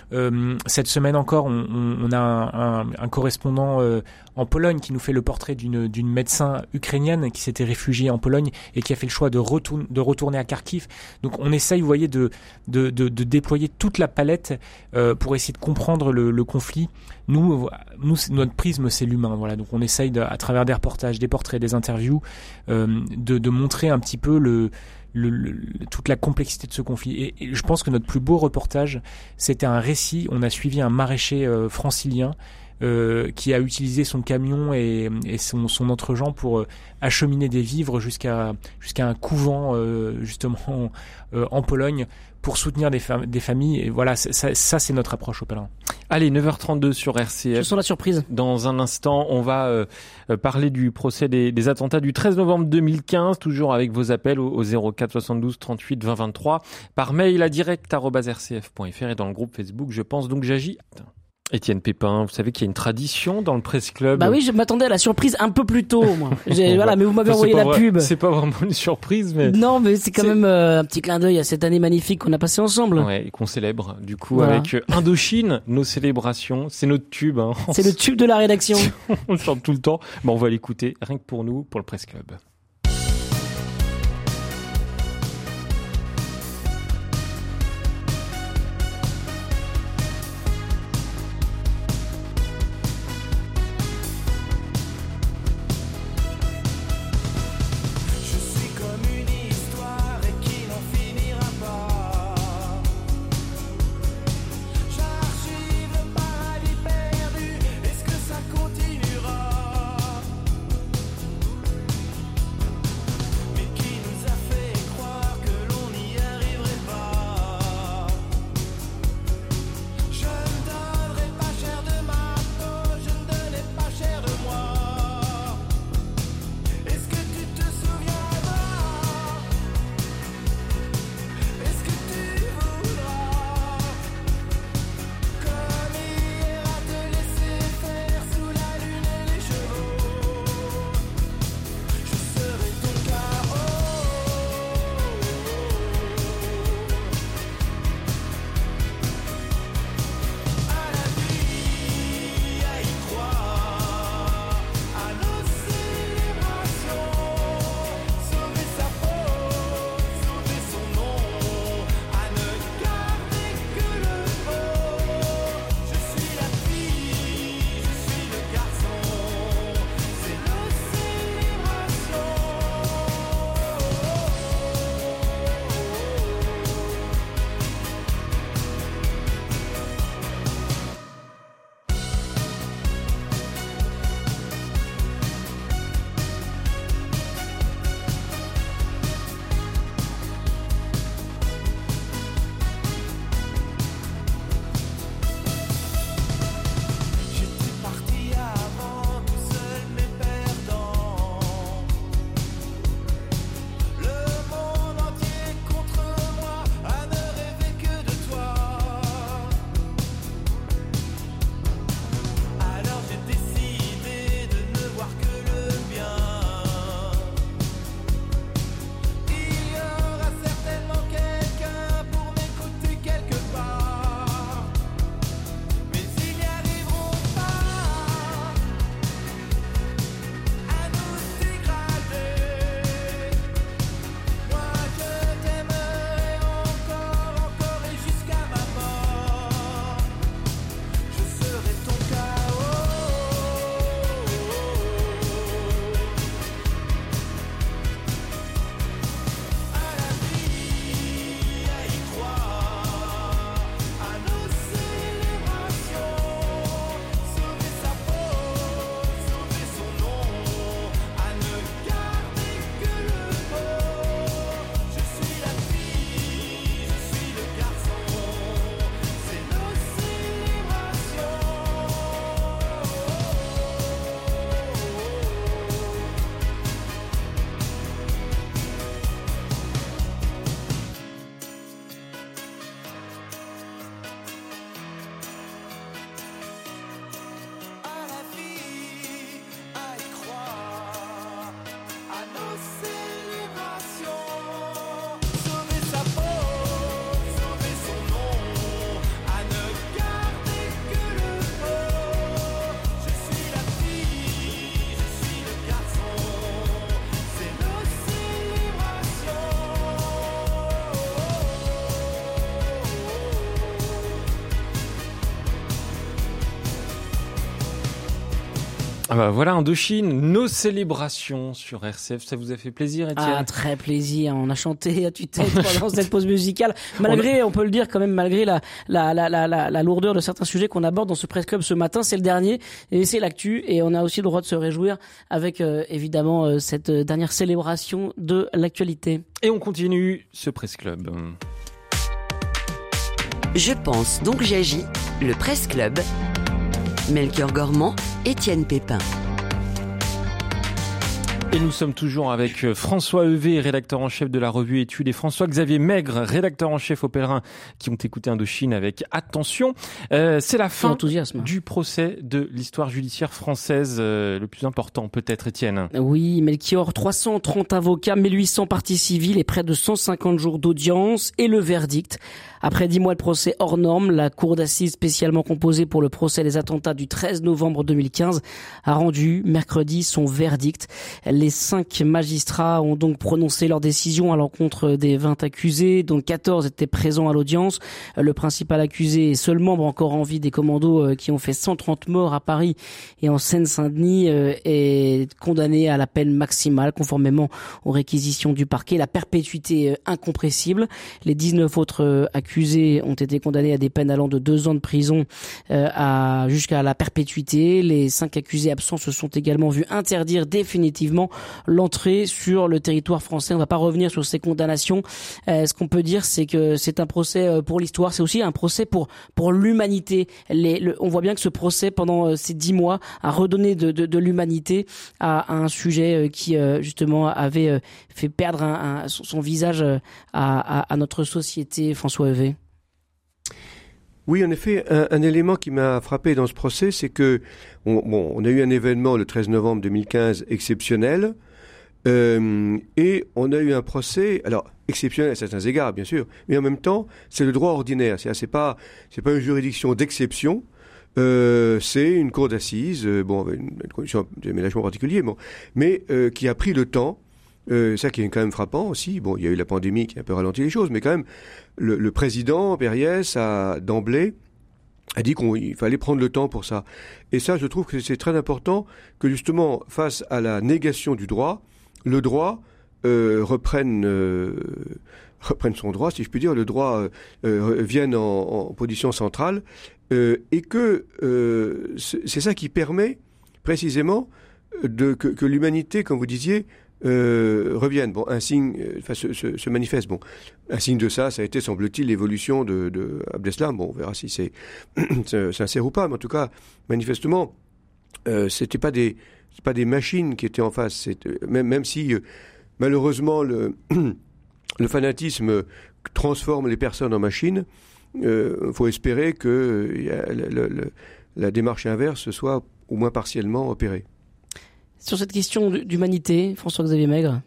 Euh, cette semaine encore, on, on, on a un, un, un correspondant euh, en Pologne qui nous fait le portrait d'une, d'une médecin ukrainienne qui s'était réfugiée en Pologne et qui a fait le choix de, retourne, de retourner à Kharkiv. Donc on essaye, vous voyez, de, de, de, de déployer toute la palette euh, pour essayer de comprendre le, le conflit. Nous, nous, notre prisme, c'est l'humain. Voilà. Donc on essaye, de, à travers des reportages, des portraits, des interviews, euh, de, de montrer un petit peu le... Le, le, toute la complexité de ce conflit. Et, et je pense que notre plus beau reportage, c'était un récit. On a suivi un maraîcher euh, francilien euh, qui a utilisé son camion et, et son, son entre-gens pour euh, acheminer des vivres jusqu'à, jusqu'à un couvent euh, justement euh, en Pologne pour soutenir des, fam- des familles. Et voilà, ça, ça, ça c'est notre approche au pèlerin. Allez, neuf heures trente-deux sur R C F. Je sens la surprise. Dans un instant, on va euh, parler du procès des, des attentats du treize novembre deux mille quinze, toujours avec vos appels au, au zéro quatre soixante-douze trente-huit vingt vingt-trois, par mail à direct arobase r c f point f r et dans le groupe Facebook Je pense donc j'agis. Étienne Pépin, vous savez qu'il y a une tradition dans le Presse Club. Bah oui, je m'attendais à la surprise un peu plus tôt, moi. J'ai, bon, voilà, bah, mais vous m'avez enfin, envoyé la vrai, pub. C'est pas vraiment une surprise, mais... Non, mais c'est quand c'est... même euh, un petit clin d'œil à cette année magnifique qu'on a passée ensemble. Ouais, et qu'on célèbre, du coup, voilà. avec Indochine, nos célébrations. C'est notre tube, hein. C'est le tube de la rédaction. On le chante tout le temps. Bon, on va l'écouter, rien que pour nous, pour le Presse Club. Est-ce que ça continuera? Ah bah voilà, Indochine, nos célébrations sur R C F. Ça vous a fait plaisir, Étienne? Ah, très plaisir. On a chanté à tue-tête pendant cette pause musicale. Malgré, on, a... on peut le dire quand même, malgré la, la, la, la, la, la lourdeur de certains sujets qu'on aborde dans ce Presse Club ce matin, c'est le dernier et c'est l'actu. Et on a aussi le droit de se réjouir avec, euh, évidemment, euh, cette dernière célébration de l'actualité. Et on continue ce Presse Club. Je pense donc j'agis, le Presse Club. Melchior Gormand, Étienne Pépin. Et nous sommes toujours avec François Heuvet, rédacteur en chef de la revue Études, et François-Xavier Maigre, rédacteur en chef au Pèlerin, qui ont écouté Indochine avec attention. Euh, c'est la fin du procès de l'histoire judiciaire française, euh, le plus important peut-être, Étienne. Oui, Melchior, trois cent trente avocats, mille huit cents parties civiles et près de cent cinquante jours d'audience, et le verdict. Après dix mois de procès hors norme, la cour d'assises spécialement composée pour le procès des attentats du treize novembre deux mille quinze a rendu mercredi son verdict. Les cinq magistrats ont donc prononcé leur décision à l'encontre des vingt accusés, dont quatorze étaient présents à l'audience. Le principal accusé est seul membre encore en vie des commandos qui ont fait cent trente morts à Paris et en Seine-Saint-Denis, est condamné à la peine maximale conformément aux réquisitions du parquet, la perpétuité incompressible. Les dix-neuf autres accusés ont été condamnés à des peines allant de deux ans de prison euh, à jusqu'à la perpétuité. Les cinq accusés absents se sont également vus interdire définitivement l'entrée sur le territoire français. On ne va pas revenir sur ces condamnations. Euh, ce qu'on peut dire, c'est que c'est un procès pour l'histoire. C'est aussi un procès pour pour l'humanité. Les, le, on voit bien que ce procès, pendant ces dix mois, a redonné de, de, de l'humanité à, à un sujet qui justement avait fait perdre un, un, son visage à, à, à notre société. François Heuvet. Oui, en effet, un, un élément qui m'a frappé dans ce procès, c'est que on, bon, on a eu un événement le treize novembre deux mille quinze exceptionnel, euh, et on a eu un procès, alors exceptionnel à certains égards, bien sûr, mais en même temps, c'est le droit ordinaire, c'est c'est pas c'est pas une juridiction d'exception. Euh, c'est une cour d'assises, euh, bon, avec une, une condition d'aménagement particulier, bon, mais euh, qui a pris le temps. Euh, ça qui est quand même frappant aussi. Bon, il y a eu la pandémie qui a un peu ralenti les choses, mais quand même, le, le président Périès a d'emblée a dit qu'il fallait prendre le temps pour ça. Et ça, je trouve que c'est très important que justement, face à la négation du droit, le droit euh, reprenne euh, reprenne son droit, si je puis dire, le droit euh, vienne en, en position centrale, euh, et que euh, c'est ça qui permet précisément de que, que l'humanité, comme vous disiez, Euh, reviennent. Bon, un signe, euh, enfin, se, se, se manifeste. Bon, un signe de ça, ça a été, semble-t-il, l'évolution de, de Abdeslam. Bon, on verra si c'est sincère ou pas, mais en tout cas, manifestement, euh, c'était pas des, c'est pas des machines qui étaient en face. C'est, même, même si, euh, malheureusement, le, le fanatisme transforme les personnes en machines, il euh, faut espérer que euh, le, le, le, la démarche inverse soit au moins partiellement opérée. Sur cette question d'humanité, François-Xavier Maigre.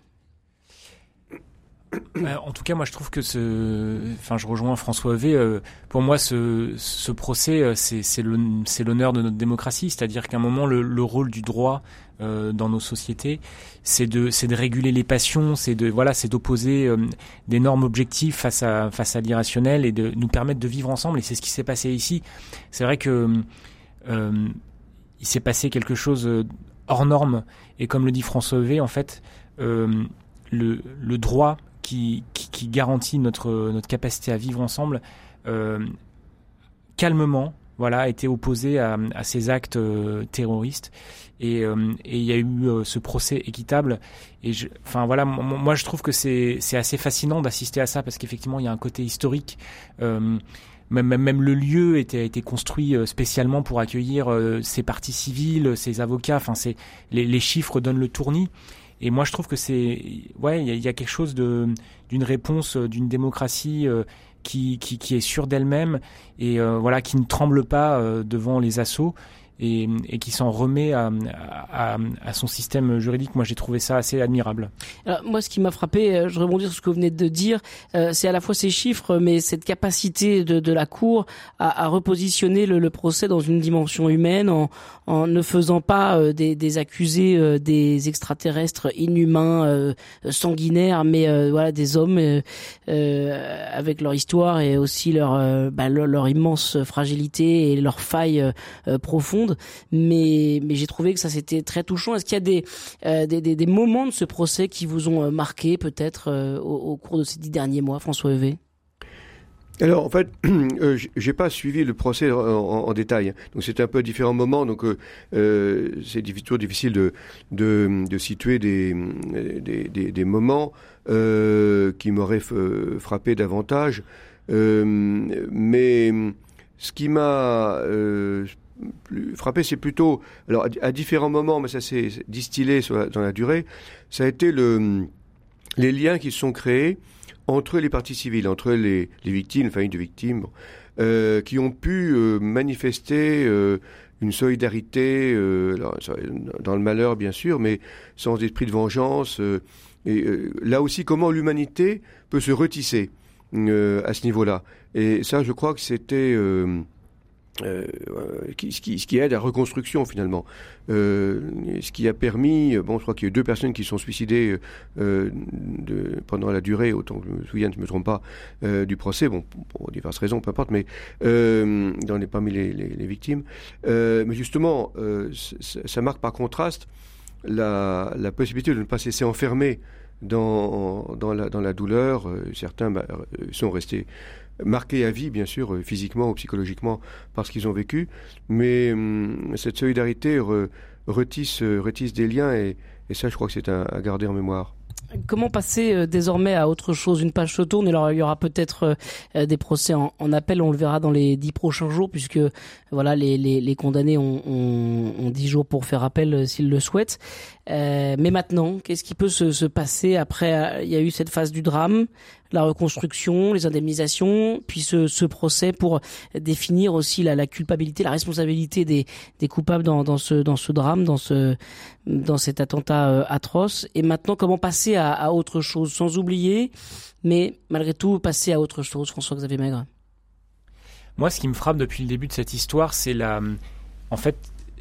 Euh, en tout cas, moi, je trouve que ce, enfin, je rejoins François Heuvet. Euh, pour moi, ce, ce procès, c'est, c'est, le, c'est l'honneur de notre démocratie. C'est-à-dire qu'à un moment, le, le rôle du droit euh, dans nos sociétés, c'est de, c'est de réguler les passions, c'est de, voilà, c'est d'opposer euh, des normes objectives face à, face à l'irrationnel et de nous permettre de vivre ensemble. Et c'est ce qui s'est passé ici. C'est vrai que euh, il s'est passé quelque chose hors norme. Et comme le dit François Heuvet, en fait, euh, le, le droit qui, qui, qui garantit notre, notre capacité à vivre ensemble, euh, calmement, voilà, a été opposé à, à ces actes euh, terroristes. Et euh, et il y a eu euh, ce procès équitable. Et je, enfin voilà, moi, moi je trouve que c'est, c'est assez fascinant d'assister à ça parce qu'effectivement il y a un côté historique. Euh, Même, même le lieu était, a été construit spécialement pour accueillir euh, ces parties civiles, ces avocats. Enfin, c'est les, les chiffres donnent le tournis. Et moi, je trouve que c'est, ouais, il y a, y a quelque chose de, d'une réponse d'une démocratie euh, qui, qui, qui est sûre d'elle-même et euh, voilà, qui ne tremble pas euh, devant les assauts. Et, et qui s'en remet à, à, à son système juridique. Moi, j'ai trouvé ça assez admirable. Alors, moi, ce qui m'a frappé, je rebondis sur ce que vous venez de dire, euh, c'est à la fois ces chiffres, mais cette capacité de, de la Cour à, à repositionner le, le procès dans une dimension humaine, en, en ne faisant pas euh, des, des accusés euh, des extraterrestres inhumains, euh, sanguinaires, mais euh, voilà, des hommes euh, euh, avec leur histoire et aussi leur, euh, bah, leur, leur immense fragilité et leurs failles euh, profondes. monde, mais mais j'ai trouvé que ça c'était très touchant. Est-ce qu'il y a des euh, des, des des moments de ce procès qui vous ont marqué peut-être euh, au, au cours de ces dix derniers mois, François Heuvet? Alors en fait, euh, j'ai pas suivi le procès en, en, en détail, donc c'est un peu différents moments. Donc euh, euh, c'est toujours difficile de de, de situer des des, des, des moments euh, qui m'auraient f- frappé davantage. Euh, mais ce qui m'a euh, frappé, c'est plutôt, alors à, à différents moments, mais ça s'est distillé sur la, dans la durée, ça a été le les liens qui se sont créés entre les parties civiles, entre les, les victimes, les familles de victimes, euh, qui ont pu euh, manifester euh, une solidarité, euh, alors, dans le malheur bien sûr, mais sans esprit de vengeance. Euh, et euh, là aussi, comment l'humanité peut se retisser euh, à ce niveau-là. Et ça, je crois que c'était euh, euh, qui, ce, qui, ce qui aide à la reconstruction finalement. Euh, ce qui a permis, bon, je crois qu'il y a eu deux personnes qui se sont suicidées euh, de, pendant la durée, autant que je me souviens, je ne me trompe pas, euh, du procès, bon, pour, pour diverses raisons, peu importe, mais euh, dans les, parmi les, les, les victimes. Euh, mais justement, euh, ça, ça marque par contraste la, la possibilité de ne pas se laisser enfermer dans, dans, la, dans la douleur. Euh, certains bah, sont restés marqués à vie, bien sûr, euh, physiquement ou psychologiquement, par ce qu'ils ont vécu. Mais hum, cette solidarité re, retisse, retisse des liens et, et ça, je crois que c'est à, à garder en mémoire. Comment passer euh, désormais à autre chose? Une page se tourne, alors il y aura peut-être euh, des procès en, en appel, on le verra dans les dix prochains jours, puisque voilà les, les, les condamnés ont, ont, ont dix jours pour faire appel euh, s'ils le souhaitent. Euh, mais maintenant, qu'est-ce qui peut se, se passer après? Il y a eu cette phase du drame, la reconstruction, les indemnisations, puis ce, ce procès pour définir aussi la, la culpabilité, la responsabilité des, des coupables dans, dans ce dans ce drame, dans ce dans cet attentat euh, atroce. Et maintenant, comment passer à, à autre chose, sans oublier, mais malgré tout passer à autre chose, François-Xavier Maigre? Moi, ce qui me frappe depuis le début de cette histoire, c'est la, en fait,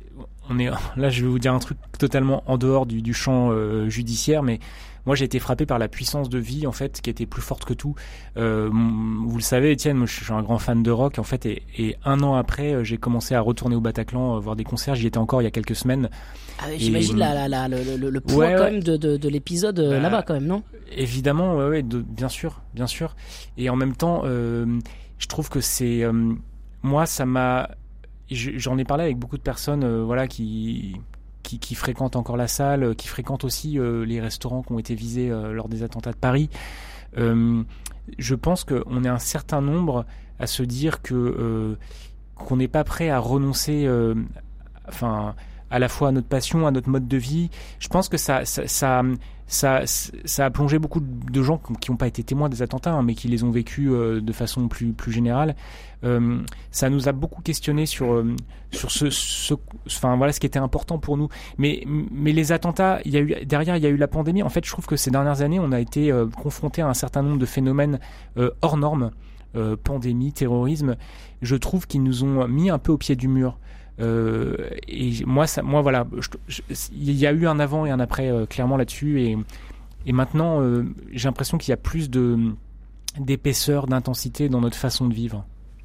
on est là, je vais vous dire un truc totalement en dehors du, du champ euh, judiciaire, mais moi j'ai été frappé par la puissance de vie en fait qui était plus forte que tout. Euh, vous le savez, Étienne, moi je suis un grand fan de rock en fait, et, et un an après j'ai commencé à retourner au Bataclan euh, voir des concerts. J'y étais encore il y a quelques semaines. Ah, j'imagine et, la, la, la, le, le, le poids ouais, quand ouais. même de, de, de l'épisode bah, là-bas quand même, non? Évidemment, ouais, ouais, de, bien sûr, bien sûr. Et en même temps, euh, je trouve que c'est euh, moi ça m'a J'en ai parlé avec beaucoup de personnes euh, voilà, qui, qui, qui fréquentent encore la salle, qui fréquentent aussi euh, les restaurants qui ont été visés euh, lors des attentats de Paris. Euh, je pense qu'on est un certain nombre à se dire que, euh, qu'on n'est pas prêt à renoncer euh, enfin, à la fois à notre passion, à notre mode de vie. Je pense que ça, ça, ça, ça, ça a plongé beaucoup de gens qui n'ont pas été témoins des attentats, hein, mais qui les ont vécus euh, de façon plus, plus générale. Euh, ça nous a beaucoup questionné sur euh, sur ce, ce enfin voilà ce qui était important pour nous, mais mais les attentats, il y a eu derrière il y a eu la pandémie. En fait, je trouve que ces dernières années on a été euh, confronté à un certain nombre de phénomènes euh, hors normes, euh, pandémie, terrorisme. Je trouve qu'ils nous ont mis un peu au pied du mur. Euh, et moi ça moi voilà je, je, il y a eu un avant et un après euh, clairement là-dessus, et et maintenant euh, j'ai l'impression qu'il y a plus de d'épaisseur, d'intensité dans notre façon de vivre.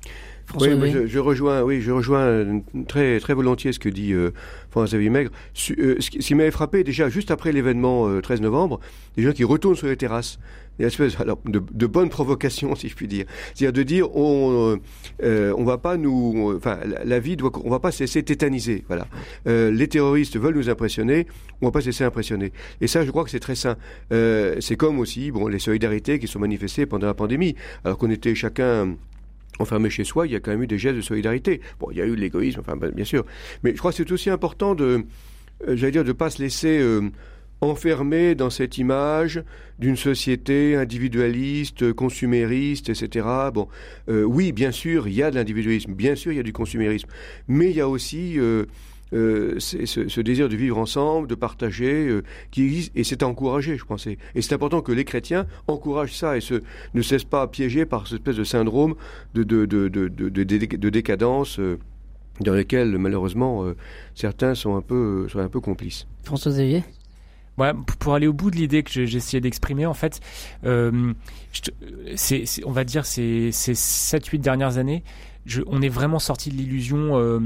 Oui, moi, je, je rejoins, oui, je rejoins très très volontiers ce que dit euh, François-Xavier Maigre. Su, euh, ce, qui, ce qui m'avait frappé déjà juste après l'événement euh, treize novembre, des gens qui retournent sur les terrasses, des espèces alors, de, de bonne provocation, si je puis dire, c'est-à-dire de dire on euh, on va pas nous, enfin la, la vie doit, on va pas se laisser tétaniser, voilà. Euh, les terroristes veulent nous impressionner, on va pas se laisser impressionner. Et ça, je crois que c'est très sain. Euh, c'est comme aussi bon les solidarités qui sont manifestées pendant la pandémie, alors qu'on était chacun enfermé chez soi, il y a quand même eu des gestes de solidarité. Bon, il y a eu de l'égoïsme, enfin, bien sûr. Mais je crois que c'est aussi important de, euh, j'allais dire, de ne pas se laisser euh, enfermer dans cette image d'une société individualiste, consumériste, et cetera. Bon, euh, oui, bien sûr, il y a de l'individualisme, bien sûr, il y a du consumérisme, mais il y a aussi euh, euh, c'est, ce, ce désir de vivre ensemble, de partager, euh, qui existe, et c'est à encourager, je pensais. Et c'est important que les chrétiens encouragent ça et se, ne se laissent pas piéger par cette espèce de syndrome de, de, de, de, de, de, de décadence euh, dans lequel, malheureusement, euh, certains sont un peu, sont un peu complices. François-Xavier ? Ouais, pour aller au bout de l'idée que j'ai essayé d'exprimer, en fait, euh, je, c'est, c'est, on va dire ces, ces sept huit dernières années, je, on est vraiment sorti de l'illusion euh,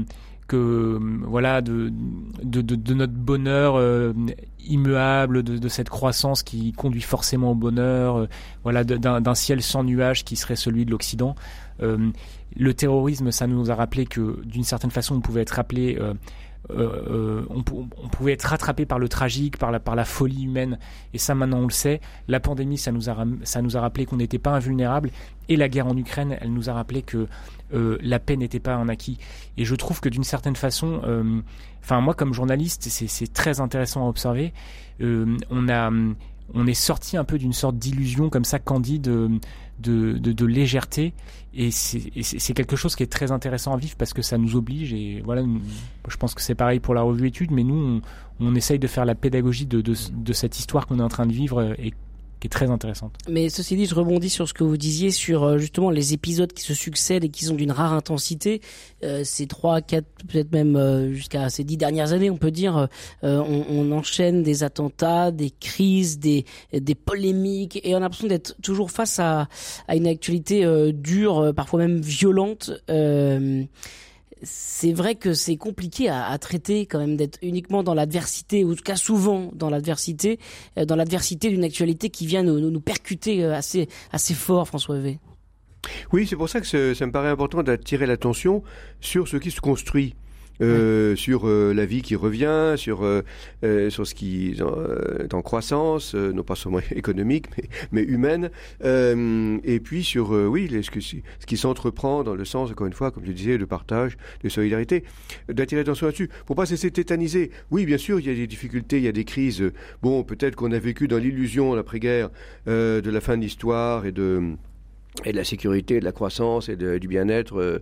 que voilà de de, de, de notre bonheur euh, immuable, de, de cette croissance qui conduit forcément au bonheur, euh, voilà de, d'un, d'un ciel sans nuages qui serait celui de l'Occident. Euh, le terrorisme, ça nous a rappelé que d'une certaine façon, on pouvait être rappelé euh, Euh, euh, on, on pouvait être rattrapé par le tragique, par la, par la folie humaine, et ça maintenant on le sait. La pandémie, ça nous a, ça nous a rappelé qu'on n'était pas invulnérable, et la guerre en Ukraine, elle nous a rappelé que euh, la paix n'était pas un acquis. Et je trouve que d'une certaine façon, enfin euh, moi comme journaliste, c'est, c'est très intéressant à observer. Euh, on a, on est sorti un peu d'une sorte d'illusion comme ça candide de, de, de, de légèreté. Et c'est, et c'est quelque chose qui est très intéressant à vivre parce que ça nous oblige. Et voilà, je pense que c'est pareil pour la revue Études, mais nous, on, on essaye de faire la pédagogie de, de, de cette histoire qu'on est en train de vivre et qui est très intéressante. Mais ceci dit, je rebondis sur ce que vous disiez sur justement les épisodes qui se succèdent et qui sont d'une rare intensité. Euh, ces trois, quatre, peut-être même euh, jusqu'à ces dix dernières années, on peut dire, euh, on, on enchaîne des attentats, des crises, des, des polémiques, et on a l'impression d'être toujours face à, à une actualité euh, dure, parfois même violente. Euh, C'est vrai que c'est compliqué à, à traiter quand même, d'être uniquement dans l'adversité, ou en tout cas souvent dans l'adversité, euh, dans l'adversité d'une actualité qui vient nous, nous, nous percuter assez, assez fort, François Vey. Oui, c'est pour ça que ça, ça me paraît important d'attirer l'attention sur ce qui se construit. Euh, oui. Sur euh, la vie qui revient, sur euh, euh, sur ce qui euh, est en croissance, euh, non pas seulement économique, mais, mais humaine, euh, et puis sur euh, oui les, ce, que, ce qui s'entreprend dans le sens, encore une fois, comme je disais, de partage, de solidarité, d'attirer l'attention là-dessus, pour pas se laisser tétaniser. Oui, bien sûr, il y a des difficultés, il y a des crises. Bon, peut-être qu'on a vécu dans l'illusion l'après-guerre euh, de la fin de l'histoire et de et de la sécurité, de la croissance et de, du bien-être euh,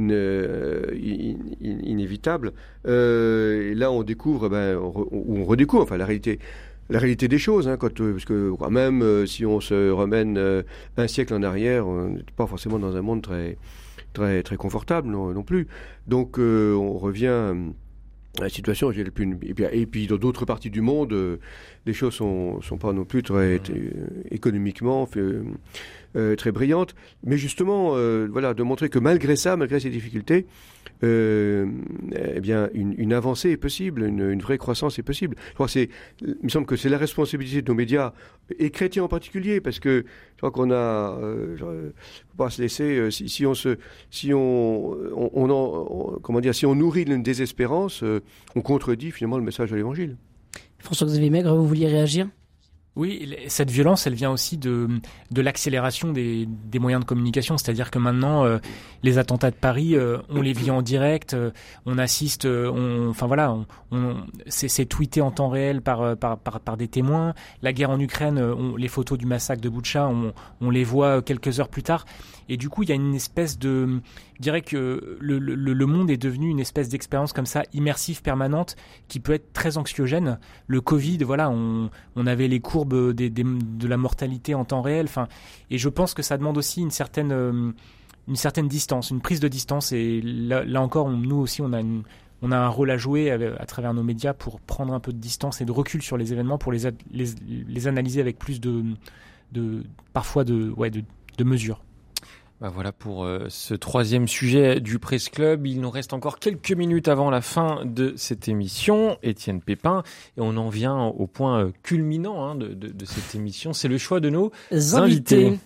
ne, in, in, inévitable. Euh, et là, on découvre, ben, on, on redécouvre, enfin, la réalité, la réalité des choses, hein, quand, parce que quand même, euh, si on se remène euh, un siècle en arrière, on n'est pas forcément dans un monde très, très, très confortable non, non plus. Donc, euh, on revient à la situation, et puis, et puis dans d'autres parties du monde, euh, les choses sont, sont pas non plus très, très économiquement fait, Euh, très brillante, mais justement, euh, voilà, de montrer que malgré ça, malgré ces difficultés, euh, eh bien, une, une avancée est possible, une, une vraie croissance est possible. Je crois que c'est, il me semble que c'est la responsabilité de nos médias, et chrétiens en particulier, parce que je crois qu'on a, euh, faut pas se laisser, euh, si, si on se, si on, on, on, en, on, comment dire, si on nourrit une désespérance, euh, on contredit finalement le message de l'Évangile. François-Xavier Maigre, vous vouliez réagir ? Oui, cette violence, elle vient aussi de, de l'accélération des, des moyens de communication. C'est-à-dire que maintenant, euh, les attentats de Paris, euh, on les vit en direct, euh, on assiste, euh, on, enfin voilà, on, on, c'est, c'est tweeté en temps réel par, par, par, par des témoins. La guerre en Ukraine, on, les photos du massacre de Boutcha, on, on les voit quelques heures plus tard. Et du coup, il y a une espèce de... Je dirais que le, le, le monde est devenu une espèce d'expérience comme ça, immersive, permanente, qui peut être très anxiogène. Le Covid, voilà, on, on avait les courbes des, des, de la mortalité en temps réel. Enfin, et je pense que ça demande aussi une certaine, une certaine distance, une prise de distance. Et là, là encore, on, nous aussi, on a, une, on a un rôle à jouer à, à travers nos médias pour prendre un peu de distance et de recul sur les événements, pour les, les, les analyser avec plus de, de parfois de, ouais, de, de mesure. Bah voilà pour euh, ce troisième sujet du Presse Club. Il nous reste encore quelques minutes avant la fin de cette émission. Étienne Pépin, et on en vient au point euh, culminant hein, de, de, de cette émission. C'est le choix de nos invités. invités.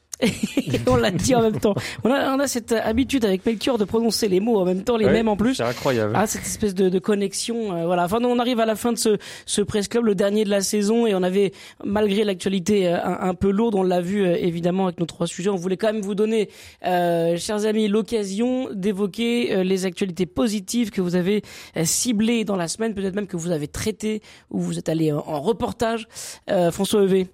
On l'a dit en même temps. On a, on a cette habitude avec Melchior de prononcer les mots en même temps, les ouais, mêmes en plus. C'est incroyable. Ah, cette espèce de, de connexion. Euh, voilà. Enfin, on arrive à la fin de ce, ce Presse Club, le dernier de la saison, et on avait, malgré l'actualité euh, un, un peu lourde, on l'a vu euh, évidemment avec nos trois sujets, on voulait quand même vous donner, euh, chers amis, l'occasion d'évoquer euh, les actualités positives que vous avez euh, ciblées dans la semaine, peut-être même que vous avez traitées ou vous êtes allé en, en reportage. Euh, François Heuvet.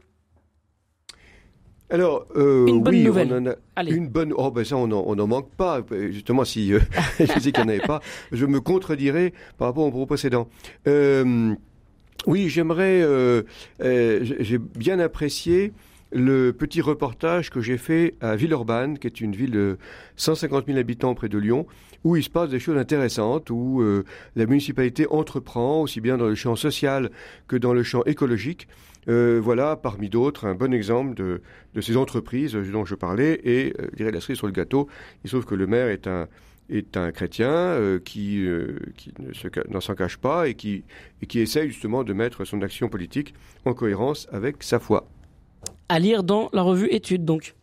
Alors, euh, une bonne oui, nouvelle. On en a Allez. Une bonne. Oh ben ça, on n'en on en manque pas. Justement, si euh, je sais qu'il n'y en avait pas, je me contredirais par rapport au propos précédent. Euh, oui, j'aimerais. Euh, euh, j'ai bien apprécié le petit reportage que j'ai fait à Villeurbanne, qui est une ville de cent cinquante mille habitants près de Lyon, où il se passe des choses intéressantes, où euh, la municipalité entreprend, aussi bien dans le champ social que dans le champ écologique. Euh, voilà, parmi d'autres, un bon exemple de, de ces entreprises dont je parlais. Et, euh, je dirais, la cerise sur le gâteau, il se trouve que le maire est un, est un chrétien euh, qui, euh, qui ne se, n'en s'en cache pas et qui, et qui essaye justement de mettre son action politique en cohérence avec sa foi. À lire dans la revue Études, donc.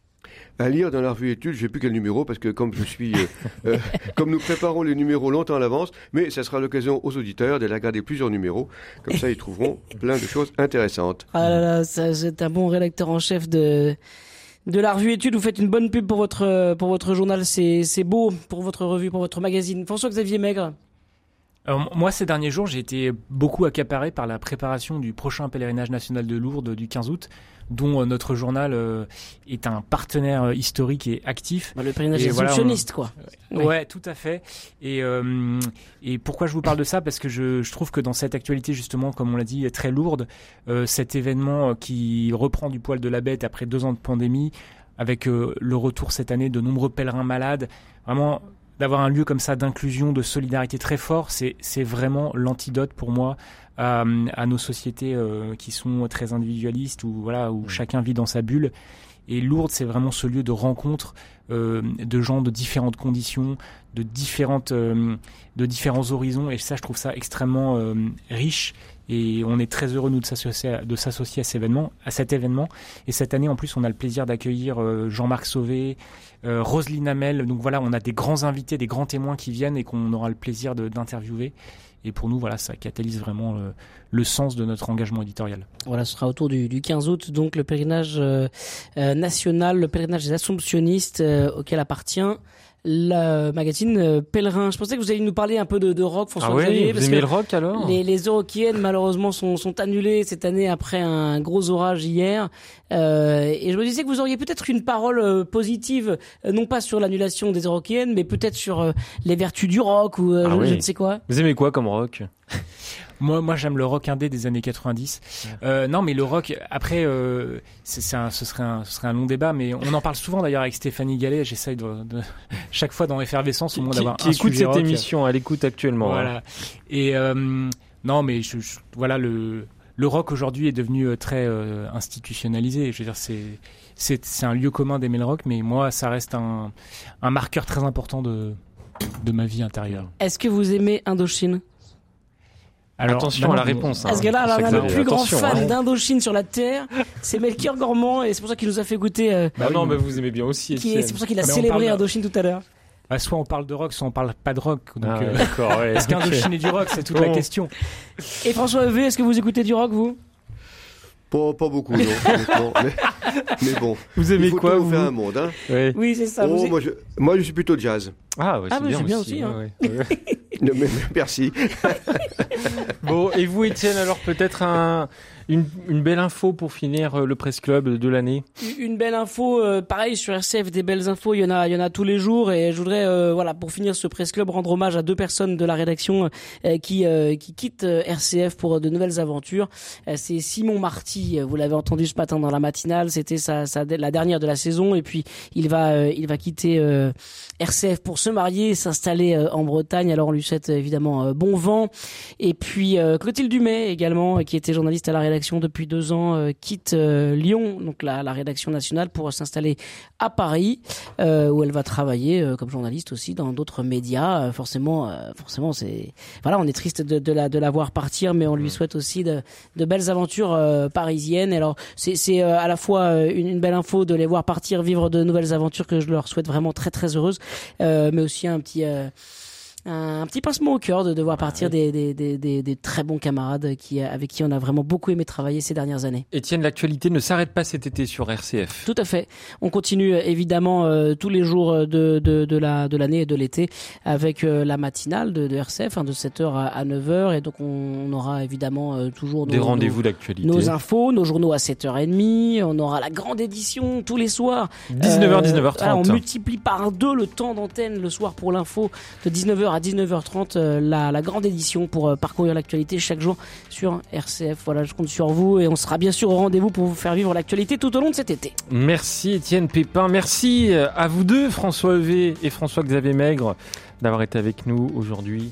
À lire dans la revue Études, je ne sais plus quel numéro, parce que comme je suis, euh, euh, comme nous préparons les numéros longtemps à l'avance, mais ça sera l'occasion aux auditeurs d'aller regarder plusieurs numéros, comme ça ils trouveront plein de choses intéressantes. Ah là là, ça, c'est un bon rédacteur en chef de de la revue Études. Vous faites une bonne pub pour votre pour votre journal, c'est c'est beau, pour votre revue, pour votre magazine. François-Xavier Maigre. Alors, moi, ces derniers jours, j'ai été beaucoup accaparé par la préparation du prochain pèlerinage national de Lourdes du quinze août, dont euh, notre journal euh, est un partenaire euh, historique et actif. Bah, le pèlerinage Et voilà, assomptionniste, quoi. Ouais, Ouais. tout à fait. Et, euh, et pourquoi je vous parle de ça ? Parce que je, je trouve que dans cette actualité, justement, comme on l'a dit, très lourde, euh, cet événement qui reprend du poil de la bête après deux ans de pandémie, avec euh, le retour cette année de nombreux pèlerins malades, vraiment... D'avoir un lieu comme ça d'inclusion, de solidarité très fort, c'est, c'est vraiment l'antidote pour moi à, à nos sociétés euh, qui sont très individualistes, où, voilà, où mmh. chacun vit dans sa bulle. Et Lourdes, c'est vraiment ce lieu de rencontre euh, de gens de différentes conditions, de, différentes, euh, de différents horizons. Et ça, je trouve ça extrêmement euh, riche. Et on est très heureux, nous, de s'associer, de s'associer à, cet événement, à cet événement. Et cette année, en plus, on a le plaisir d'accueillir euh, Jean-Marc Sauvé, euh, Roselyne Hamel. Donc voilà, on a des grands invités, des grands témoins qui viennent et qu'on aura le plaisir de, d'interviewer. Et pour nous, voilà, ça catalyse vraiment le, le sens de notre engagement éditorial. Voilà, ce sera autour du, du quinze août, donc le pèlerinage euh, euh, national, le pèlerinage des Assomptionnistes euh, auquel appartient le magazine euh, Pèlerin. Je pensais que vous alliez nous parler un peu de, de rock, François Ah oui, Xavier, vous parce aimez que le rock alors ? Les, les Eurokéennes, malheureusement, sont, sont annulées cette année après un gros orage hier. Euh, et je me disais que vous auriez peut-être une parole euh, positive, euh, non pas sur l'annulation des Eurokéennes, mais peut-être sur euh, les vertus du rock ou euh, Ah je, oui. je ne sais quoi. Vous aimez quoi comme rock ? Moi, moi, j'aime le rock indé des années quatre-vingt-dix. Euh, non, mais le rock, après, euh, c'est, c'est un, ce serait un, ce serait un long débat, mais on en parle souvent d'ailleurs avec Stéphanie Gallet. J'essaye de, de chaque fois dans Effervescence, au moins Qui, d'avoir qui un écoute sujet cette rock. émission, elle écoute actuellement. Voilà. Hein. Et euh, non, mais je, je, voilà, le, le rock aujourd'hui est devenu très euh, institutionnalisé. Je veux dire, c'est, c'est, c'est un lieu commun d'aimer le rock, mais moi, ça reste un, un marqueur très important de, de ma vie intérieure. Est-ce que vous aimez Indochine ? Alors, attention à la réponse. Parce hein, que là, alors, François là, le Xavier, plus grand attention, fan hein. d'Indochine sur la Terre, c'est Melchior Gormand, et c'est pour ça qu'il nous a fait goûter. Euh, Bah non, mais vous aimez bien aussi. qui est, c'est pour ça qu'il a Mais on célébré parle de- Indochine tout à l'heure. Bah, soit on parle de rock, soit on parle pas de rock. Donc, Ah, euh, d'accord, ouais. est-ce qu'Indochine est du rock ? C'est toute Bon. la question. Et François Heuvet, est-ce que vous écoutez du rock, vous ? Pas, pas beaucoup, non, honnêtement, mais, mais bon. Vous aimez Il faut quoi, toujours vous faire un monde, hein. Ouais. Oui, c'est ça. Oh, vous moi, je, moi, je suis plutôt jazz. Ah, ouais, Ah, c'est bah, bien c'est bien aussi. aussi, hein. ouais, ouais, ouais. Mais- mais- Merci. Bon, et vous, Étienne, alors peut-être un, une, une belle info pour finir euh, le Presse Club de l'année. Une belle info, euh, pareil sur R C F, des belles infos, il y en a, il y en a tous les jours, et je voudrais, euh, voilà, pour finir ce Presse Club, rendre hommage à deux personnes de la rédaction euh, qui euh, qui quittent euh, R C F pour de nouvelles aventures. Euh, c'est Simon Marty, vous l'avez entendu ce matin dans la matinale, c'était sa, sa la dernière de la saison, et puis il va euh, il va quitter euh, R C F pour se marier, s'installer euh, en Bretagne. Alors on lui souhaite euh, évidemment euh, bon vent. Et puis euh, Clotilde Dumay également, euh, qui était journaliste à la rédaction depuis deux ans, euh, quitte euh, Lyon, donc la, la rédaction nationale, pour s'installer à Paris, euh, où elle va travailler euh, comme journaliste aussi dans d'autres médias. Euh, forcément, euh, forcément, c'est voilà, on est triste de, de la de la voir partir, mais on lui souhaite aussi de, de belles aventures euh, parisiennes. Et alors c'est c'est euh, à la fois euh, une, une belle info de les voir partir, vivre de nouvelles aventures, que je leur souhaite vraiment très très heureuses, euh, mais aussi un petit euh, un petit pincement au cœur de devoir partir des, des, des, des, des très bons camarades qui, avec qui on a vraiment beaucoup aimé travailler ces dernières années. Étienne, l'actualité ne s'arrête pas cet été sur R C F. Tout à fait. On continue évidemment euh, tous les jours de, de, de, la, de l'année et de l'été avec euh, la matinale de, de R C F, hein, de sept heures à, à neuf heures. Et donc on, on aura évidemment euh, toujours Des nos, rendez-vous nos, d'actualité. nos infos, nos journaux à sept heures trente. On aura la grande édition tous les soirs. dix-neuf heures, dix-neuf heures trente. Euh, voilà, on multiplie par deux le temps d'antenne le soir pour l'info de dix-neuf heures à dix-neuf heures trente. La, la grande édition pour euh, parcourir l'actualité chaque jour sur R C F. Voilà, je compte sur vous et on sera bien sûr au rendez-vous pour vous faire vivre l'actualité tout au long de cet été. Merci Étienne Pépin, merci à vous deux, François Heuvet et François-Xavier Maigre, d'avoir été avec nous aujourd'hui.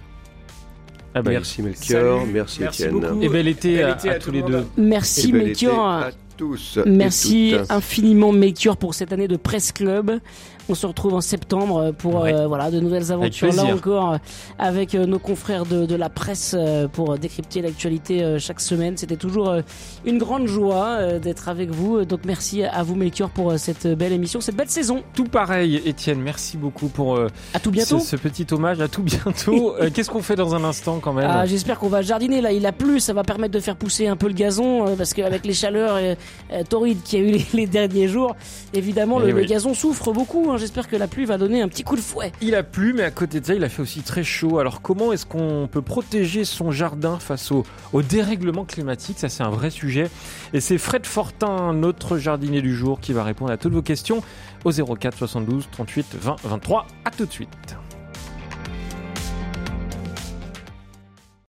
Ah bah, Merci Melchior, Salut. merci Merci Étienne. beaucoup. Et bel été Bel à, été à à tous tout les le monde. deux. Merci Et bel Melchior. été à tous et Merci toutes. infiniment Melchior pour cette année de Presse Club. On se retrouve en septembre pour Ouais. euh, voilà de nouvelles aventures. Avec Là plaisir. encore, euh, avec euh, nos confrères de, de la presse euh, pour décrypter l'actualité euh, chaque semaine. C'était toujours euh, une grande joie euh, d'être avec vous. Donc merci à vous Melchior pour euh, cette belle émission, cette belle saison. Tout pareil, Étienne, merci beaucoup pour euh, À tout bientôt. ce, ce petit hommage. À tout bientôt. Euh, Qu'est-ce qu'on fait dans un instant quand même? Ah, j'espère qu'on va jardiner. Là, il a plu, ça va permettre de faire pousser un peu le gazon euh, parce qu'avec les chaleurs euh, euh, torrides qu'il y a eu les, les derniers jours, évidemment, Eh le, oui. le gazon souffre beaucoup. hein. J'espère que la pluie va donner un petit coup de fouet. Il a plu, mais à côté de ça, il a fait aussi très chaud. Alors, comment est-ce qu'on peut protéger son jardin face au, au dérèglement climatique? Ça, c'est un vrai sujet. Et c'est Fred Fortin, notre jardinier du jour, qui va répondre à toutes vos questions au zéro quatre soixante-douze trente-huit vingt vingt-trois. À tout de suite.